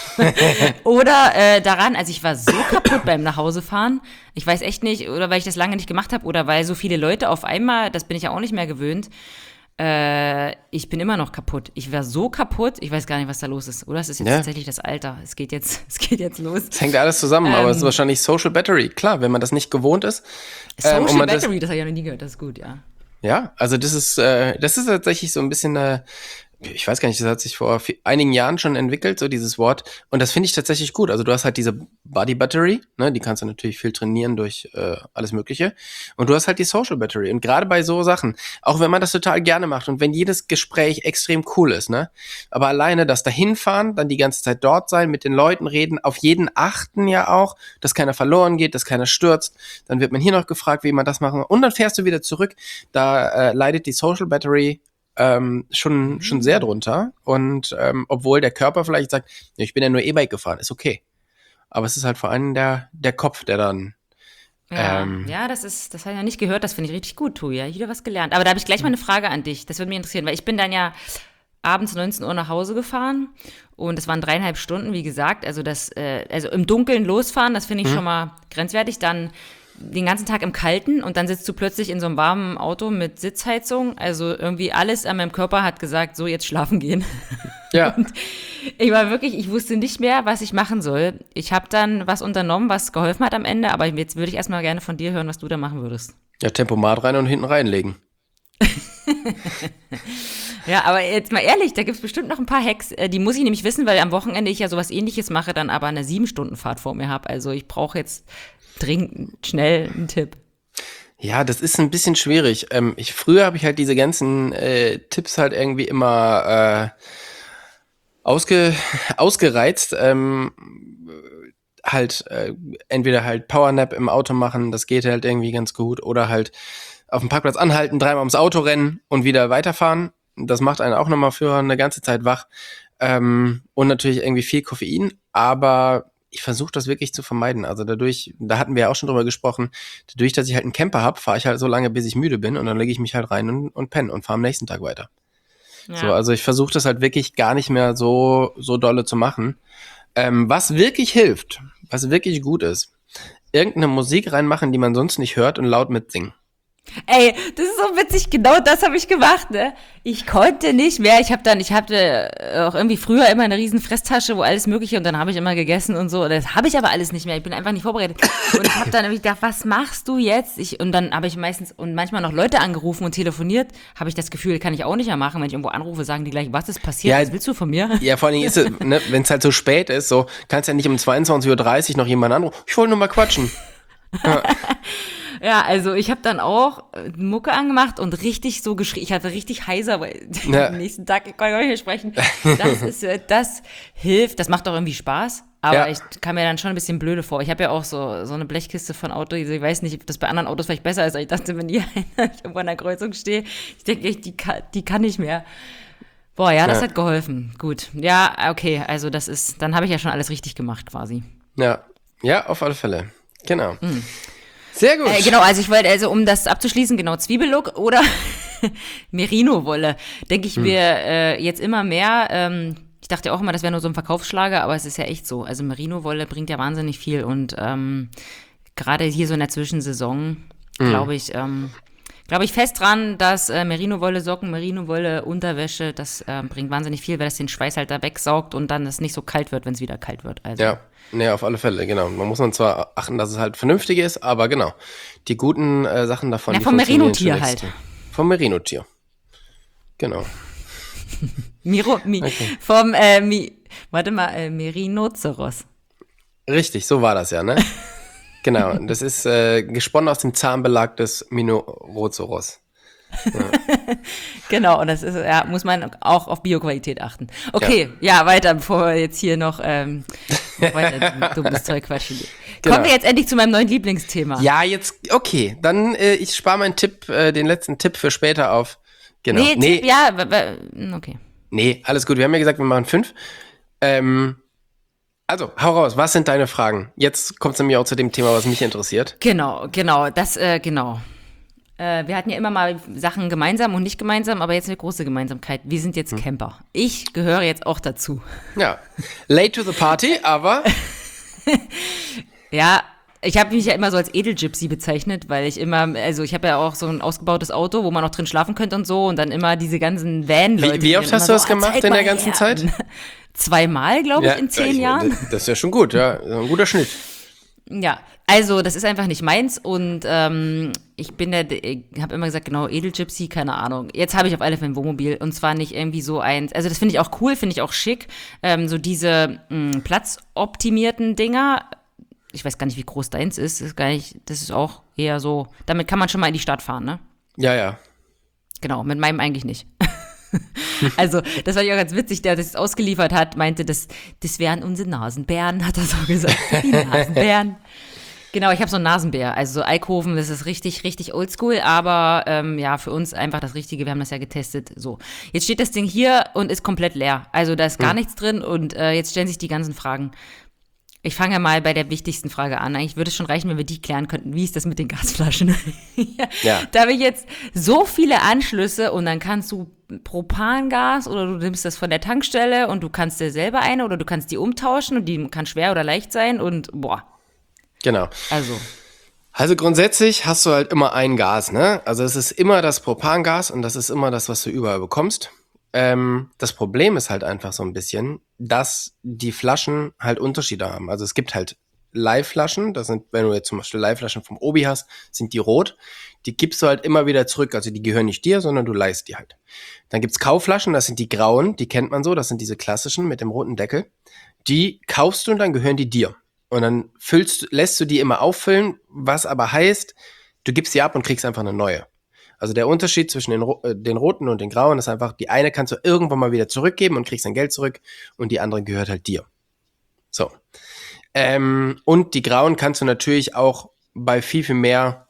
oder äh, daran. Also ich war so kaputt beim Nachhausefahren. Ich weiß echt nicht, oder weil ich das lange nicht gemacht habe oder weil so viele Leute auf einmal, das bin ich ja auch nicht mehr gewöhnt. Äh, ich bin immer noch kaputt. Ich war so kaputt, ich weiß gar nicht, was da los ist. Oder es ist jetzt Ja. tatsächlich das Alter. Es geht jetzt, es geht jetzt los. Es hängt alles zusammen, aber es ist wahrscheinlich Social Battery. Klar, wenn man das nicht gewohnt ist. ähm, und Social man das- Battery, das, das habe ich noch nie gehört. Das ist gut, ja. Ja, also das ist, äh, das ist tatsächlich so ein bisschen, äh, ich weiß gar nicht, das hat sich vor vi- einigen Jahren schon entwickelt, so dieses Wort. Und das finde ich tatsächlich gut. Also du hast halt diese Body Battery, ne, die kannst du natürlich viel trainieren durch äh, alles Mögliche. Und du hast halt die Social Battery. Und gerade bei so Sachen, auch wenn man das total gerne macht und wenn jedes Gespräch extrem cool ist, ne, aber alleine das dahinfahren, dann die ganze Zeit dort sein, mit den Leuten reden, auf jeden achten ja auch, dass keiner verloren geht, dass keiner stürzt. Dann wird man hier noch gefragt, wie man das machen. Und dann fährst du wieder zurück. Da äh, leidet die Social Battery ähm, schon, schon sehr drunter. Und ähm, obwohl der Körper vielleicht sagt, ja, ich bin ja nur E-Bike gefahren, ist okay. Aber es ist halt vor allem der, der Kopf, der dann Ja, Ähm. ja, das ist, das habe ich noch nicht gehört, das finde ich richtig gut, Tuja. Wieder was gelernt. Aber da habe ich gleich mal eine Frage an dich. Das würde mich interessieren, weil ich bin dann ja abends neunzehn Uhr nach Hause gefahren und es waren dreieinhalb Stunden, wie gesagt. Also das, äh, also im Dunkeln losfahren, das finde ich schon mal grenzwertig. Dann den ganzen Tag im Kalten und dann sitzt du plötzlich in so einem warmen Auto mit Sitzheizung. Also irgendwie alles an meinem Körper hat gesagt, so jetzt schlafen gehen. ja. Ich war wirklich, ich wusste nicht mehr, was ich machen soll. Ich habe dann was unternommen, was geholfen hat am Ende, aber jetzt würde ich erstmal gerne von dir hören, was du da machen würdest. Ja, Tempomat rein und hinten reinlegen. Ja, aber jetzt mal ehrlich, da gibt es bestimmt noch ein paar Hacks, äh, die muss ich nämlich wissen, weil am Wochenende ich ja sowas Ähnliches mache, dann aber eine sieben-Stunden-Fahrt vor mir habe. Also ich brauche jetzt dringend schnell einen Tipp. Ja, das ist ein bisschen schwierig. Ähm, ich, früher habe ich halt diese ganzen äh, Tipps halt irgendwie immer äh, ausge, ausgereizt. Ähm, halt äh, entweder halt Powernap im Auto machen, das geht halt irgendwie ganz gut, oder halt auf dem Parkplatz anhalten, dreimal ums Auto rennen und wieder weiterfahren. Das macht einen auch nochmal für eine ganze Zeit wach. Ähm, und natürlich irgendwie viel Koffein, aber ich versuche das wirklich zu vermeiden. Also dadurch, da hatten wir ja auch schon drüber gesprochen, dadurch, dass ich halt einen Camper habe, fahre ich halt so lange, bis ich müde bin und dann lege ich mich halt rein und, und penne und fahre am nächsten Tag weiter. Ja. So, also ich versuche das halt wirklich gar nicht mehr so, so dolle zu machen. Ähm, was wirklich hilft, was wirklich gut ist, irgendeine Musik reinmachen, die man sonst nicht hört und laut mitsingen. Ey, das ist so witzig, genau das habe ich gemacht, ne? Ich konnte nicht mehr, ich habe dann, ich hatte auch irgendwie früher immer eine riesen Fresstasche, wo alles mögliche und dann habe ich immer gegessen und so, das habe ich aber alles nicht mehr, ich bin einfach nicht vorbereitet und ich habe dann irgendwie gedacht, was machst du jetzt? Ich, und dann habe ich meistens und manchmal noch Leute angerufen und telefoniert, habe ich das Gefühl, kann ich auch nicht mehr machen, wenn ich irgendwo anrufe, sagen die gleich, was ist passiert, Ja, was willst du von mir? Ja, vor allem ist es, ne, wenn es halt so spät ist, so, kannst ja nicht um zweiundzwanzig Uhr dreißig noch jemanden anrufen, ich wollte nur mal quatschen. Ja. Ja, also ich habe dann auch Mucke angemacht und richtig so geschrien. Ich hatte richtig heiser, weil Ja. am nächsten Tag ich konnte ich nicht mehr sprechen. Das ist, äh, das hilft. Das macht auch irgendwie Spaß. Aber Ja. ich kam mir dann schon ein bisschen blöde vor. Ich habe ja auch so, so eine Blechkiste von Auto. Ich weiß nicht, ob das bei anderen Autos vielleicht besser ist. Aber ich dachte, wenn hier einer, ich irgendwo an der Kreuzung stehe, ich denke, ich, die kann, die kann nicht mehr. Boah, ja, das Ja. hat geholfen. Gut. Ja, okay. Also das ist, dann habe ich ja schon alles richtig gemacht quasi. Ja, ja, auf alle Fälle. Genau. Sehr gut. Äh, genau, also ich wollte, also um das abzuschließen, genau, Zwiebellook oder Merino-Wolle. Denke ich mir äh, jetzt immer mehr, ähm, ich dachte ja auch immer, das wäre nur so ein Verkaufsschlager, aber es ist ja echt so. Also Merino-Wolle bringt ja wahnsinnig viel und ähm, gerade hier so in der Zwischensaison, glaube ich, ähm, glaube ich fest dran, dass äh, Merino-Wolle Socken, Merino-Wolle Unterwäsche, das äh, bringt wahnsinnig viel, weil das den Schweiß halt da wegsaugt und dann es nicht so kalt wird, wenn es wieder kalt wird. Also. Ja, nee, auf alle Fälle, genau. Man muss dann zwar achten, dass es halt vernünftig ist, aber genau. Die guten äh, Sachen davon, Ja, die vom funktionieren Merino-Tier schon halt. extrem. Vom Merino-Tier. Genau. Miro, mi, Okay. vom, äh, mi, warte mal, äh, Merinoceros. Richtig, so war das ja, ne? Genau, das ist äh, gesponnen aus dem Zahnbelag des Minorozoros. Genau, und das ist, ja, muss man auch auf Bioqualität achten. Okay, ja, weiter, bevor wir jetzt hier noch, ähm, noch weiter dummes Zeug quatschen. Genau. Kommen wir jetzt endlich zu meinem neuen Lieblingsthema. Ja, jetzt, okay, dann äh, ich spare meinen Tipp, äh, den letzten Tipp für später auf. Genau. Nee, nee, Tipp, ja, w- w- okay. nee, alles gut. Wir haben ja gesagt, wir machen fünf. Ähm, also, hau raus. Was sind deine Fragen? Jetzt kommt es nämlich auch zu dem Thema, was mich interessiert. Genau, genau, das, äh, genau. Äh, wir hatten ja immer mal Sachen gemeinsam und nicht gemeinsam, aber jetzt eine große Gemeinsamkeit. Wir sind Hm. jetzt Camper. Ich gehöre jetzt auch dazu. Ja, late to the party, aber Ja, ich habe mich ja immer so als Edelgypsy bezeichnet, weil ich immer, also ich habe ja auch so ein ausgebautes Auto, wo man auch drin schlafen könnte und so und dann immer diese ganzen Van-Leute. Wie- wie die oft dann hast immer du das gemacht zeig in der mal ganzen her. Zeit? Zweimal, glaube ich, ja, in zehn ich- Jahren. Das, das ist ja schon gut, ja. Ein guter Schnitt. Ja, also das ist einfach nicht meins und ähm, ich bin der, ich habe immer gesagt, genau, Edelgypsy, keine Ahnung. Jetzt habe ich auf alle Fälle ein Wohnmobil und zwar nicht irgendwie so eins, also das finde ich auch cool, finde ich auch schick, ähm, so diese mh, platzoptimierten Dinger. Ich weiß gar nicht, wie groß deins ist, das ist gar nicht, das ist auch eher so, damit kann man schon mal in die Stadt fahren, ne? Ja, ja. Genau, mit meinem eigentlich nicht. Also, das war ja ganz witzig, der das ausgeliefert hat, meinte, das, das wären unsere Nasenbären, hat er so gesagt. Die Nasenbären. Genau, ich habe so einen Nasenbär. Also so Alkoven, das ist richtig, richtig oldschool, aber ähm, ja, für uns einfach das Richtige. Wir haben das ja getestet. So, jetzt steht das Ding hier und ist komplett leer. Also da ist gar Hm. nichts drin und äh, jetzt stellen sich die ganzen Fragen. Ich fange ja mal bei der wichtigsten Frage an. Eigentlich würde es schon reichen, wenn wir die klären könnten. Wie ist das mit den Gasflaschen? ja. Ja. Da habe ich jetzt so viele Anschlüsse und dann kannst du Propangas oder du nimmst das von der Tankstelle und du kannst dir selber eine oder du kannst die umtauschen und die kann schwer oder leicht sein und boah, Genau. also. Also grundsätzlich hast du halt immer ein Gas, ne? Also es ist immer das Propangas und das ist immer das, was du überall bekommst. Ähm, das Problem ist halt einfach so ein bisschen, dass die Flaschen halt Unterschiede haben. Also es gibt halt Leihflaschen, das sind, wenn du jetzt zum Beispiel Leihflaschen vom Obi hast, sind die rot. Die gibst du halt immer wieder zurück. Also die gehören nicht dir, sondern du leihst die halt. Dann gibt's Kaufflaschen, das sind die grauen, die kennt man so, das sind diese klassischen mit dem roten Deckel. Die kaufst du und dann gehören die dir. Und dann füllst, lässt du die immer auffüllen, was aber heißt, du gibst sie ab und kriegst einfach eine neue. Also der Unterschied zwischen den, ro- äh, den roten und den grauen ist einfach, die eine kannst du irgendwann mal wieder zurückgeben und kriegst dein Geld zurück und die andere gehört halt dir. So. Ähm, und die grauen kannst du natürlich auch bei viel, viel mehr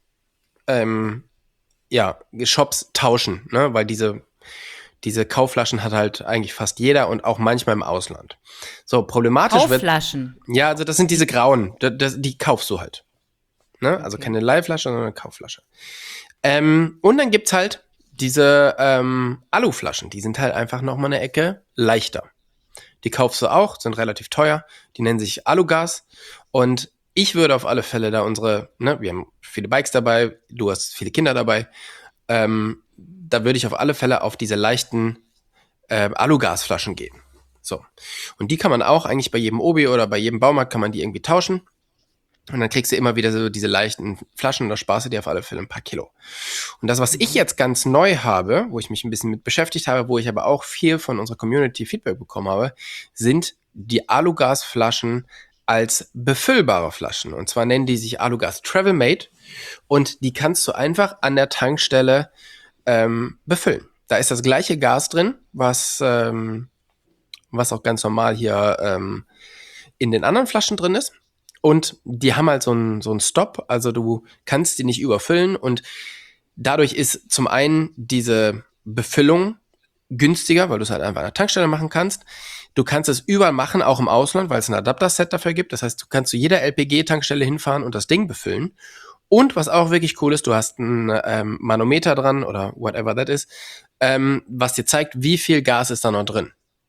ähm, ja, Shops tauschen, ne? Weil diese, diese Kaufflaschen hat halt eigentlich fast jeder und auch manchmal im Ausland. So, problematisch wird... Kaufflaschen. Ja, also das sind diese grauen, das, das, die kaufst du halt. Ne? Also Okay. keine Leihflasche, sondern eine Kaufflasche. Ähm, und dann gibt's halt diese ähm, Aluflaschen, die sind halt einfach nochmal eine Ecke leichter. Die kaufst du auch, sind relativ teuer, die nennen sich Alugas und ich würde auf alle Fälle da unsere, ne, wir haben viele Bikes dabei, du hast viele Kinder dabei, ähm, da würde ich auf alle Fälle auf diese leichten äh, Alugasflaschen gehen. So. Und die kann man auch eigentlich bei jedem Obi oder bei jedem Baumarkt kann man die irgendwie tauschen. Und dann kriegst du immer wieder so diese leichten Flaschen und da sparst du dir auf alle Fälle ein paar Kilo. Und das, was ich jetzt ganz neu habe, wo ich mich ein bisschen mit beschäftigt habe, wo ich aber auch viel von unserer Community Feedback bekommen habe, sind die Alugasflaschen als befüllbare Flaschen. Und zwar nennen die sich Alugas Travel Mate und die kannst du einfach an der Tankstelle ähm, befüllen. Da ist das gleiche Gas drin, was, ähm, was auch ganz normal hier ähm, in den anderen Flaschen drin ist. Und die haben halt so einen so einen Stop, also du kannst die nicht überfüllen und dadurch ist zum einen diese Befüllung günstiger, weil du es halt einfach an der Tankstelle machen kannst. Du kannst es überall machen, auch im Ausland, weil es ein Adapter-Set dafür gibt. Das heißt, du kannst zu jeder L P G-Tankstelle hinfahren und das Ding befüllen. Und was auch wirklich cool ist, du hast ein ähm, Manometer dran oder whatever that is, ähm, was dir zeigt, wie viel Gas ist da noch drin.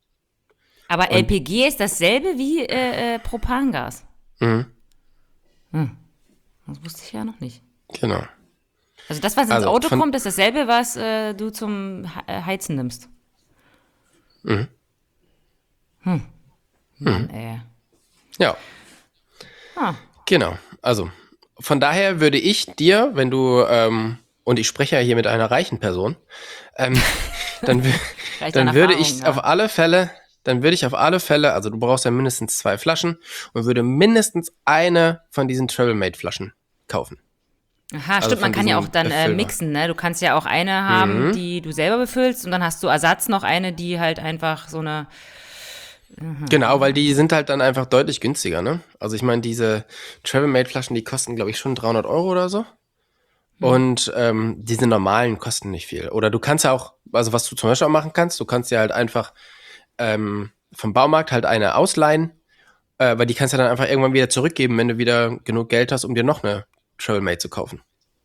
Aber und L P G ist dasselbe wie äh, äh, Propangas? Mhm. Hm. Das wusste ich ja noch nicht. Genau. Also das, was ins Also Auto von, kommt, ist dasselbe, was äh, du zum Heizen nimmst. Mhm. Hm. Mann, ey. Ja. Ah. Genau. Also von daher würde ich dir, wenn du, ähm, und ich spreche ja hier mit einer reichen Person, ähm, dann, dann würde ich ja. auf alle Fälle, dann würde ich auf alle Fälle, also du brauchst ja mindestens zwei Flaschen und würde mindestens eine von diesen Travelmate Flaschen kaufen. Aha, also stimmt, man kann ja auch dann äh, mixen, ne? Du kannst ja auch eine haben, mhm. die du selber befüllst und dann hast du Ersatz noch eine, die halt einfach so eine... Mhm. Genau, weil die sind halt dann einfach deutlich günstiger, ne? Also ich meine, diese Travelmate-Flaschen, die kosten, glaube ich, schon dreihundert Euro oder so. Mhm. Und ähm, diese normalen kosten nicht viel. Oder du kannst ja auch, also was du zum Beispiel auch machen kannst, du kannst ja halt einfach ähm, vom Baumarkt halt eine ausleihen, äh, weil die kannst du dann einfach irgendwann wieder zurückgeben, wenn du wieder genug Geld hast, um dir noch eine Travelmate zu kaufen.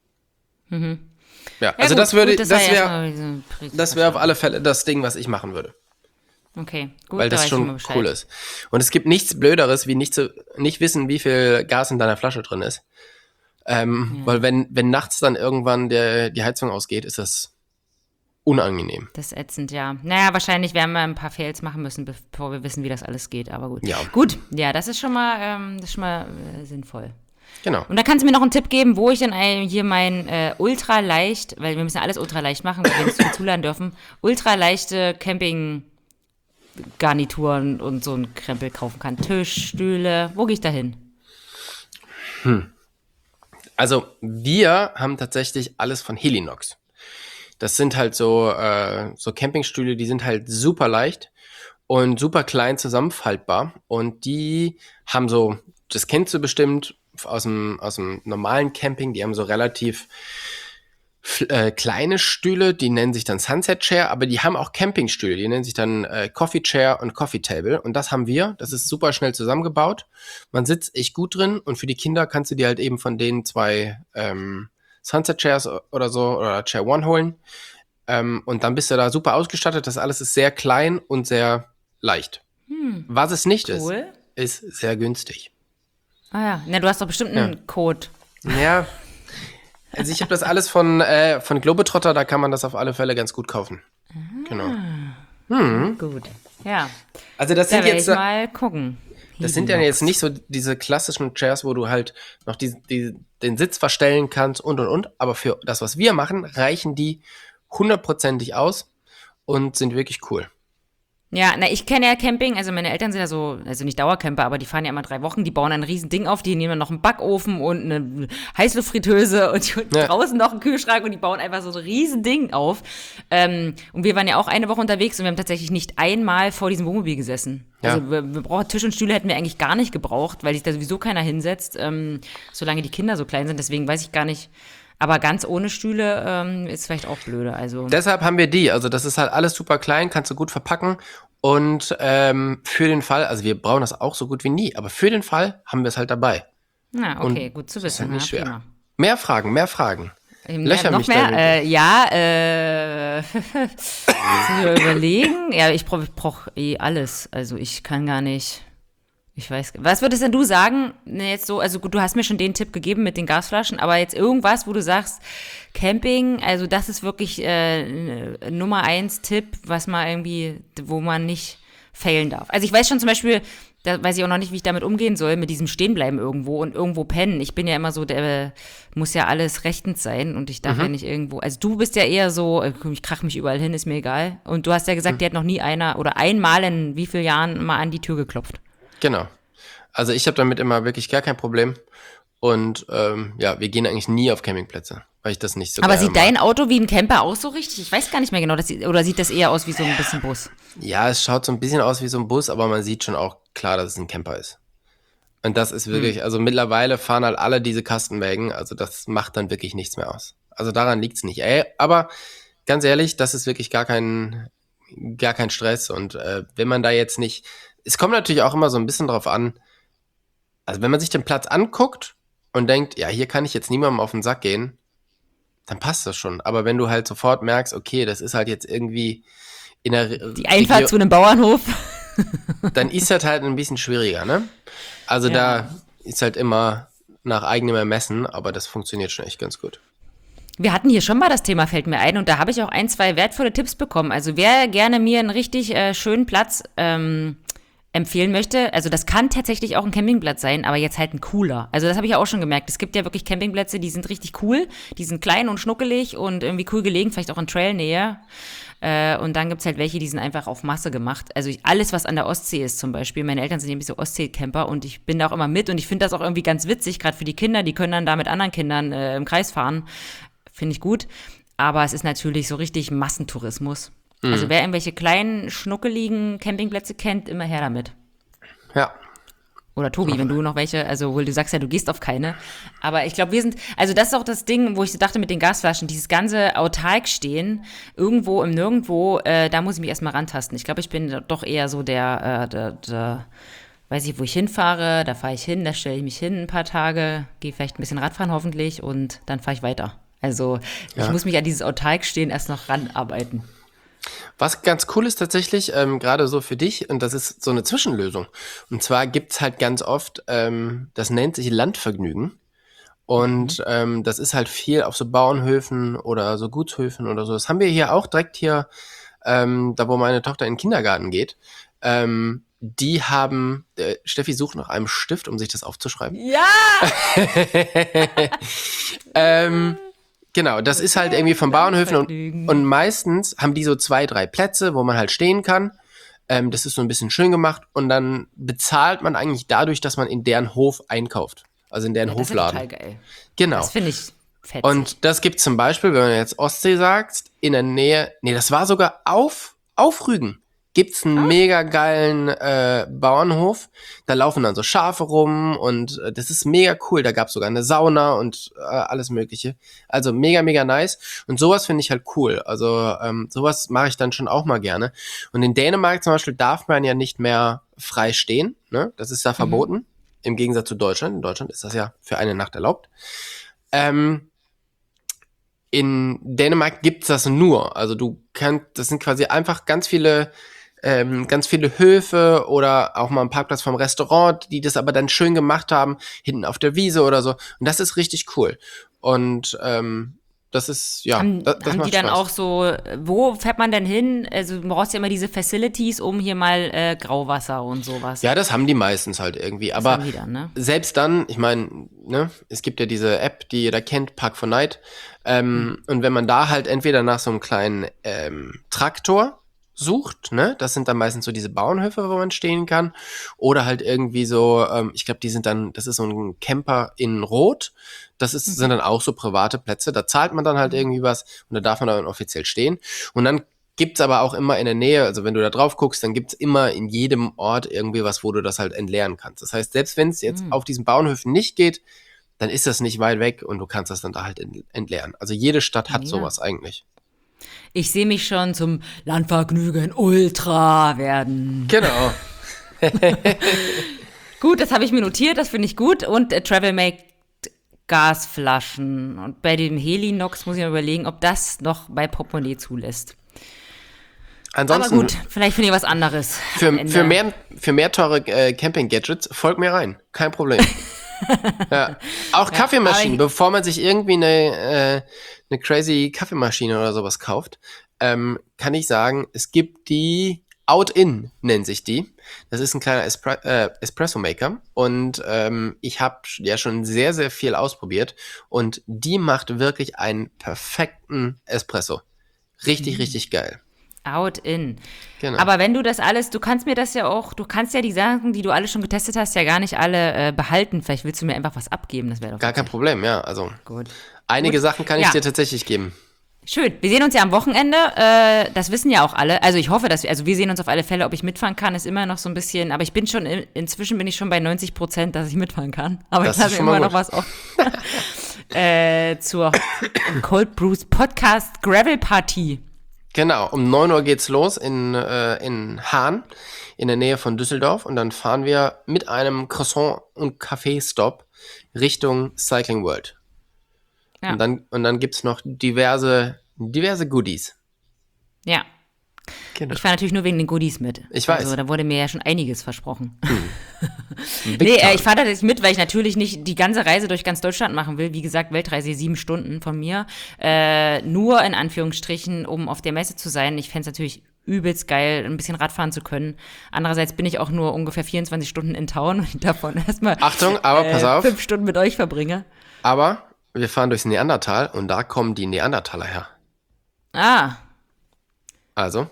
Mhm. Ja, ja, also gut, das würde, gut, das, das wäre, das wäre auf alle Fälle das Ding, was ich machen würde. Okay, gut. Weil das schon cool ist. Und es gibt nichts Blöderes, wie nicht zu, nicht wissen, wie viel Gas in deiner Flasche drin ist. Ähm, ja. Weil wenn, wenn nachts dann irgendwann der, die Heizung ausgeht, ist das unangenehm. Das ist ätzend, ja. Naja, wahrscheinlich werden wir ein paar Fails machen müssen, bevor wir wissen, wie das alles geht. Aber gut. Ja. Gut, ja, das ist schon mal, ähm, das ist schon mal äh, sinnvoll. Genau. Und da kannst du mir noch einen Tipp geben, wo ich dann hier mein äh, ultraleicht, weil wir müssen alles ultraleicht machen, weil wir nicht zu viel zuladen dürfen, ultraleichte Camping- Garnituren und so ein Krempel kaufen kann. Tisch, Stühle, wo gehe ich da hin? Hm. Also wir haben tatsächlich alles von Helinox. Das sind halt so, äh, so Campingstühle, die sind halt super leicht und super klein zusammenfaltbar. Und die haben so, das kennst du bestimmt aus dem, aus dem normalen Camping, die haben so relativ Äh, kleine Stühle, die nennen sich dann Sunset Chair, aber die haben auch Campingstühle, die nennen sich dann äh, Coffee Chair und Coffee Table und das haben wir, das ist super schnell zusammengebaut, man sitzt echt gut drin und für die Kinder kannst du dir halt eben von den zwei ähm, Sunset Chairs oder so oder Chair One holen ähm, und dann bist du da super ausgestattet, das alles ist sehr klein und sehr leicht. Hm. Was es nicht cool. ist, ist sehr günstig. Ah ja, na, du hast doch bestimmt einen ja. Code. Ja, also ich habe das alles von, äh, von Globetrotter, da kann man das auf alle Fälle ganz gut kaufen. Ah, genau. Hm. Gut, ja. Also das da sind jetzt ich mal gucken. Das sind ja jetzt nicht so diese klassischen Chairs, wo du halt noch die, die, den Sitz verstellen kannst und und und. Aber für das, was wir machen, reichen die hundertprozentig aus und sind wirklich cool. Ja, na, ich kenne ja Camping, also meine Eltern sind ja so, also nicht Dauercamper, aber die fahren ja immer drei Wochen, die bauen ein riesen Ding auf, die nehmen noch einen Backofen und eine Heißluftfritteuse und, und ja. draußen noch einen Kühlschrank und die bauen einfach so ein riesen Ding auf. Ähm, und wir waren ja auch eine Woche unterwegs und wir haben tatsächlich nicht einmal vor diesem Wohnmobil gesessen. Ja. Also wir, wir brauchen Tisch und Stühle hätten wir eigentlich gar nicht gebraucht, weil sich da sowieso keiner hinsetzt, ähm, solange die Kinder so klein sind, deswegen weiß ich gar nicht. Aber ganz ohne Stühle ähm, ist vielleicht auch blöde. Also. Deshalb haben wir die. Also das ist halt alles super klein, kannst du gut verpacken. Und ähm, für den Fall, also wir brauchen das auch so gut wie nie, aber für den Fall haben wir es halt dabei. Na, okay, und gut zu wissen. Ist halt nicht ja, schwer. Prima. Mehr Fragen, mehr Fragen. Ähm, Löcher noch mich mehr? Äh, ja, äh, wir überlegen. Ja, ich brauche brauch eh alles. Also ich kann gar nicht. Ich weiß, was würdest denn du sagen, ne, jetzt so, also gut, du hast mir schon den Tipp gegeben mit den Gasflaschen, aber jetzt irgendwas, wo du sagst, Camping, also das ist wirklich äh, Nummer eins Tipp, was man irgendwie, wo man nicht failen darf. Also ich weiß schon zum Beispiel, da weiß ich auch noch nicht, wie ich damit umgehen soll, mit diesem Stehenbleiben irgendwo und irgendwo pennen. Ich bin ja immer so, der muss ja alles rechtens sein und ich darf mhm. ja nicht irgendwo, also du bist ja eher so, ich krach mich überall hin, ist mir egal. Und du hast ja gesagt, mhm. dir hat noch nie einer oder einmal in wie vielen Jahren mal an die Tür geklopft. Genau. Also ich habe damit immer wirklich gar kein Problem. Und ähm, ja, wir gehen eigentlich nie auf Campingplätze, weil ich das nicht so Aber gerne sieht dein Auto wie ein Camper auch so richtig? Ich weiß gar nicht mehr genau. Das sieht, oder sieht das eher aus wie so ein bisschen Bus? Ja, es schaut so ein bisschen aus wie so ein Bus, aber man sieht schon auch klar, dass es ein Camper ist. Und das ist wirklich, hm. also mittlerweile fahren halt alle diese Kastenwägen, also das macht dann wirklich nichts mehr aus. Also daran liegt's nicht. Ey, aber ganz ehrlich, das ist wirklich gar kein, gar kein Stress. Und äh, wenn man da jetzt nicht, es kommt natürlich auch immer so ein bisschen drauf an, also wenn man sich den Platz anguckt und denkt, ja, hier kann ich jetzt niemandem auf den Sack gehen, dann passt das schon. Aber wenn du halt sofort merkst, okay, das ist halt jetzt irgendwie in der die Einfahrt Regio- zu einem Bauernhof, dann ist das halt ein bisschen schwieriger, ne? Also ja. Da ist halt immer nach eigenem Ermessen, aber das funktioniert schon echt ganz gut. Wir hatten hier schon mal das Thema, fällt mir ein, und da habe ich auch ein, zwei wertvolle Tipps bekommen. Also wer gerne mir einen richtig äh, schönen Platz ähm, empfehlen möchte, also das kann tatsächlich auch ein Campingplatz sein, aber jetzt halt ein cooler. Also das habe ich ja auch schon gemerkt. Es gibt ja wirklich Campingplätze, die sind richtig cool, die sind klein und schnuckelig und irgendwie cool gelegen, vielleicht auch in Trailnähe. Äh, und dann gibt's halt welche, die sind einfach auf Masse gemacht. Also ich, alles, was an der Ostsee ist zum Beispiel. Meine Eltern sind ja ein bisschen Ostsee-Camper und ich bin da auch immer mit und ich finde das auch irgendwie ganz witzig, gerade für die Kinder, die können dann da mit anderen Kindern äh, im Kreis fahren. Finde ich gut. Aber es ist natürlich so richtig Massentourismus. Mhm. Also wer irgendwelche kleinen, schnuckeligen Campingplätze kennt, immer her damit. Ja. Oder Tobi, wenn du noch welche, also wohl du sagst ja, du gehst auf keine. Aber ich glaube, wir sind, also das ist auch das Ding, wo ich so dachte mit den Gasflaschen, dieses ganze autark stehen, irgendwo im Nirgendwo, äh, da muss ich mich erstmal rantasten. Ich glaube, ich bin doch eher so der, äh, der, der, weiß ich, wo ich hinfahre, da fahre ich hin, da stelle ich mich hin ein paar Tage, gehe vielleicht ein bisschen Radfahren hoffentlich und dann fahre ich weiter. Also ich ja. muss mich an dieses autark stehen erst noch ranarbeiten. Was ganz cool ist tatsächlich, ähm, gerade so für dich, und das ist so eine Zwischenlösung. Und zwar gibt's halt ganz oft, ähm, das nennt sich Landvergnügen. Und mhm. ähm, das ist halt viel auf so Bauernhöfen oder so Gutshöfen oder so. Das haben wir hier auch direkt hier, ähm, da wo meine Tochter in den Kindergarten geht. Ähm, die haben, äh, Steffi sucht nach einem Stift, um sich das aufzuschreiben. Ja! ähm, Genau, das ist halt irgendwie von Bauernhöfen und, und meistens haben die so zwei, drei Plätze, wo man halt stehen kann. Ähm, das ist so ein bisschen schön gemacht und dann bezahlt man eigentlich dadurch, dass man in deren Hof einkauft. Also in deren ja, Hofladen. Das ist total geil. Genau. Das finde ich fetzig. Und das gibt zum Beispiel, wenn man jetzt Ostsee sagt, in der Nähe, nee, das war sogar auf, auf Rügen. Gibt's einen ah. mega geilen äh, Bauernhof. Da laufen dann so Schafe rum und äh, das ist mega cool. Da gab's sogar eine Sauna und äh, alles Mögliche. Also mega, mega nice. Und sowas finde ich halt cool. Also ähm, sowas mache ich dann schon auch mal gerne. Und in Dänemark zum Beispiel darf man ja nicht mehr frei stehen. Ne? Das ist da verboten. Mhm. Im Gegensatz zu Deutschland. In Deutschland ist das ja für eine Nacht erlaubt. Ähm, in Dänemark gibt's das nur. Also du kannst, das sind quasi einfach ganz viele Ähm, ganz viele Höfe oder auch mal ein Parkplatz vom Restaurant, die das aber dann schön gemacht haben, hinten auf der Wiese oder so. Und das ist richtig cool. Und ähm, das ist, ja, haben, das, das haben macht die dann Spaß. auch so, wo fährt man denn hin? Also du brauchst ja immer diese Facilities, um hier mal äh, Grauwasser und sowas. Ja, das haben die meistens halt irgendwie. Das aber haben die dann, ne? selbst dann, ich meine, ne, es gibt ja diese App, die jeder kennt, Park for Night. Ähm, mhm. Und wenn man da halt entweder nach so einem kleinen ähm, Traktor sucht, ne, das sind dann meistens so diese Bauernhöfe, wo man stehen kann, oder halt irgendwie so, ähm, ich glaube, die sind dann, das ist so ein Camper in Rot, das ist, mhm. sind dann auch so private Plätze, da zahlt man dann halt irgendwie was und da darf man dann offiziell stehen und dann gibt's aber auch immer in der Nähe, also wenn du da drauf guckst, dann gibt's immer in jedem Ort irgendwie was, wo du das halt entleeren kannst. Das heißt, selbst wenn es jetzt mhm. auf diesen Bauernhöfen nicht geht, dann ist das nicht weit weg und du kannst das dann da halt entleeren. Also jede Stadt hat ja. sowas eigentlich. Ich sehe mich schon zum Landvergnügen Ultra werden. Genau. Gut, das habe ich mir notiert, das finde ich gut. Und äh, Travelmate Gasflaschen. Und bei dem Helinox muss ich mal überlegen, ob das noch bei Portemonnaie zulässt. Ansonsten, Aber gut, vielleicht finde ich was anderes. Für, für, mehr, für mehr teure äh, Camping-Gadgets, folgt mir rein. Kein Problem. ja. Auch ja, Kaffeemaschinen, bevor man sich irgendwie eine, äh, eine crazy Kaffeemaschine oder sowas kauft, ähm, kann ich sagen, es gibt die Out-In, nennt sich die. Das ist ein kleiner Espre- äh, Espresso-Maker und ähm, ich habe ja schon sehr, sehr viel ausprobiert und die macht wirklich einen perfekten Espresso. Richtig, mhm. richtig geil. Out-In. Genau. Aber wenn du das alles, du kannst mir das ja auch, du kannst ja die Sachen, die du alle schon getestet hast, ja gar nicht alle äh, behalten. Vielleicht willst du mir einfach was abgeben, das wäre doch Gar kein Problem, ja. Also Gut. einige Gut. Sachen kann ich ja. dir tatsächlich geben. Schön. Wir sehen uns ja am Wochenende. Äh, das wissen ja auch alle. Also ich hoffe, dass wir, also wir sehen uns auf alle Fälle. Ob ich mitfahren kann, ist immer noch so ein bisschen, aber ich bin schon, in, inzwischen bin ich schon bei neunzig Prozent, dass ich mitfahren kann. Aber das ich lasse immer noch was auf. äh, zur Cold Brews Podcast Gravel Party. Genau, um neun Uhr geht's los in, äh, in Hahn, in der Nähe von Düsseldorf. Und dann fahren wir mit einem Croissant- und Kaffee-Stop Richtung Cycling World. Ja. Und dann, und dann gibt's noch diverse, diverse Goodies. Ja. Genau. Ich fahre natürlich nur wegen den Goodies mit. Ich weiß. Also da wurde mir ja schon einiges versprochen. Hm. nee, äh, ich fahre da jetzt mit, weil ich natürlich nicht die ganze Reise durch ganz Deutschland machen will. Wie gesagt, Weltreise sieben Stunden von mir. Äh, nur in Anführungsstrichen, um auf der Messe zu sein. Ich fände es natürlich übelst geil, ein bisschen Radfahren zu können. Andererseits bin ich auch nur ungefähr vierundzwanzig Stunden in Town und davon erstmal Achtung, aber äh, pass auf. fünf Stunden mit euch verbringe. Aber wir fahren durchs Neandertal und da kommen die Neandertaler her. Ah. Also.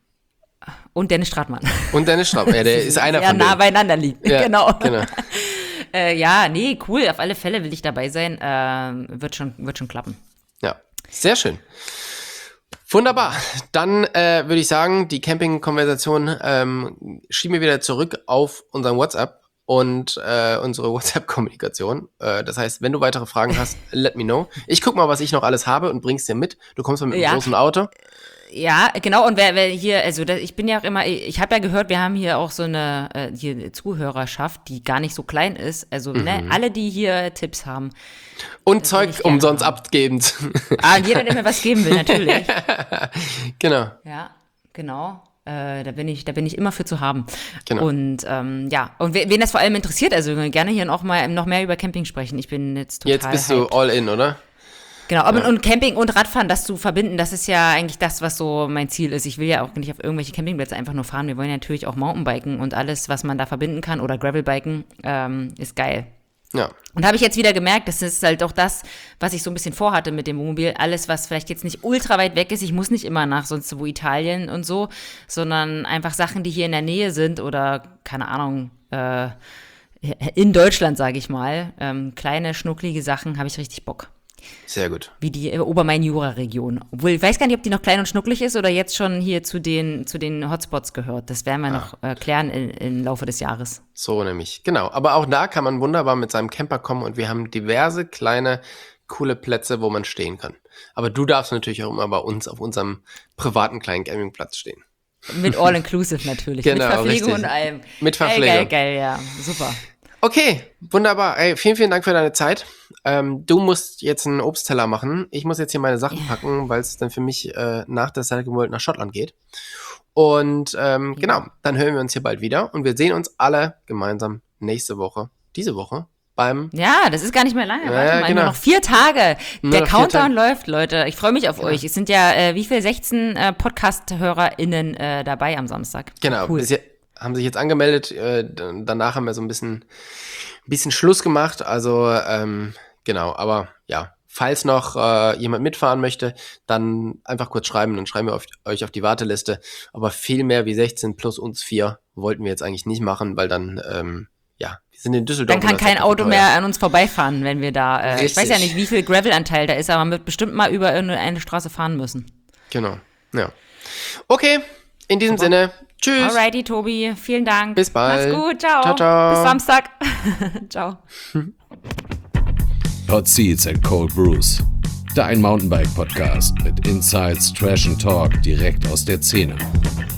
Und Dennis Stratmann. Und Dennis Stratmann, ja, der ist einer ja, von denen. nah beieinander liegen, ja, genau. genau. äh, ja, nee, cool, auf alle Fälle will ich dabei sein. Äh, wird schon, wird schon klappen. Ja, sehr schön. Wunderbar. Dann äh, würde ich sagen, die Camping-Konversation ähm, schieben wir wieder zurück auf unseren WhatsApp und äh, unsere WhatsApp-Kommunikation. Äh, das heißt, wenn du weitere Fragen hast, let me know. Ich guck mal, was ich noch alles habe und bring's dir mit. Du kommst mal mit ja. einem großen Auto. Ja, genau, und wer, wer hier, also das, ich bin ja auch immer, ich habe ja gehört, wir haben hier auch so eine äh, hier Zuhörerschaft, die gar nicht so klein ist. Also mhm. ne, alle, die hier Tipps haben. Und Zeug umsonst haben. abgebend. Ah, jeder, der mir was geben will, natürlich. Genau. Ja, genau. Äh, da bin ich, da bin ich immer für zu haben. Genau. Und ähm, ja, und wen das vor allem interessiert, also gerne hier auch mal noch mehr über Camping sprechen. Ich bin jetzt total Jetzt bist hyped. du all in, oder? Genau, aber ja. und Camping und Radfahren, das zu verbinden, das ist ja eigentlich das, was so mein Ziel ist. Ich will ja auch nicht auf irgendwelche Campingplätze einfach nur fahren. Wir wollen ja natürlich auch Mountainbiken und alles, was man da verbinden kann oder Gravelbiken, ähm, ist geil. Ja. Und habe ich jetzt wieder gemerkt, das ist halt auch das, was ich so ein bisschen vorhatte mit dem Wohnmobil. Alles, was vielleicht jetzt nicht ultra weit weg ist. Ich muss nicht immer nach sonst wo Italien und so, sondern einfach Sachen, die hier in der Nähe sind oder, keine Ahnung, äh, in Deutschland, sage ich mal. Ähm, kleine, schnucklige Sachen, habe ich richtig Bock. Sehr gut. Wie die Obermain-Jura-Region. Obwohl, ich weiß gar nicht, ob die noch klein und schnucklig ist oder jetzt schon hier zu den, zu den Hotspots gehört. Das werden wir ah. noch äh, klären in, im Laufe des Jahres. So nämlich, genau. Aber auch da kann man wunderbar mit seinem Camper kommen und wir haben diverse kleine, coole Plätze, wo man stehen kann. Aber du darfst natürlich auch immer bei uns auf unserem privaten kleinen Campingplatz stehen. Mit All-Inclusive natürlich. Genau, mit Verpflegung richtig. Und allem. Mit Verpflegung. Geil, geil, geil, ja. Super. Okay, wunderbar. Ey, vielen, vielen Dank für deine Zeit. Ähm, du musst jetzt einen Obstteller machen. Ich muss jetzt hier meine Sachen packen, weil es dann für mich äh, nach der Cycling World nach Schottland geht. Und ähm, ja. genau, dann hören wir uns hier bald wieder. Und wir sehen uns alle gemeinsam nächste Woche, diese Woche, beim... Ja, das ist gar nicht mehr lange. Warte ja, mal, genau. nur noch vier Tage. Nur der noch Countdown läuft, Leute. Ich freue mich auf genau. euch. Es sind ja, äh, wie viel? sechzehn äh, Podcast-HörerInnen äh, dabei am Samstag. Genau, cool. Bis jetzt haben sich jetzt angemeldet. Äh, danach haben wir so ein bisschen, ein bisschen Schluss gemacht. Also, ähm, genau, aber ja, falls noch äh, jemand mitfahren möchte, dann einfach kurz schreiben, dann schreiben wir auf, euch auf die Warteliste. Aber viel mehr wie sechzehn plus uns vier wollten wir jetzt eigentlich nicht machen, weil dann, ähm, ja, wir sind in Düsseldorf. Dann kann kein Auto mehr an uns vorbeifahren, wenn wir da, äh, ich weiß ja nicht, wie viel Gravel-Anteil da ist, aber man wird bestimmt mal über eine Straße fahren müssen. Genau, ja. Okay, in diesem Super. Sinne, tschüss. Alrighty, Tobi, vielen Dank. Bis bald. Mach's gut, ciao. Ciao, ciao. Bis Samstag. Ciao. Hot Seats and Cold Brews. Dein Mountainbike-Podcast mit Insights, Trash and Talk direkt aus der Szene.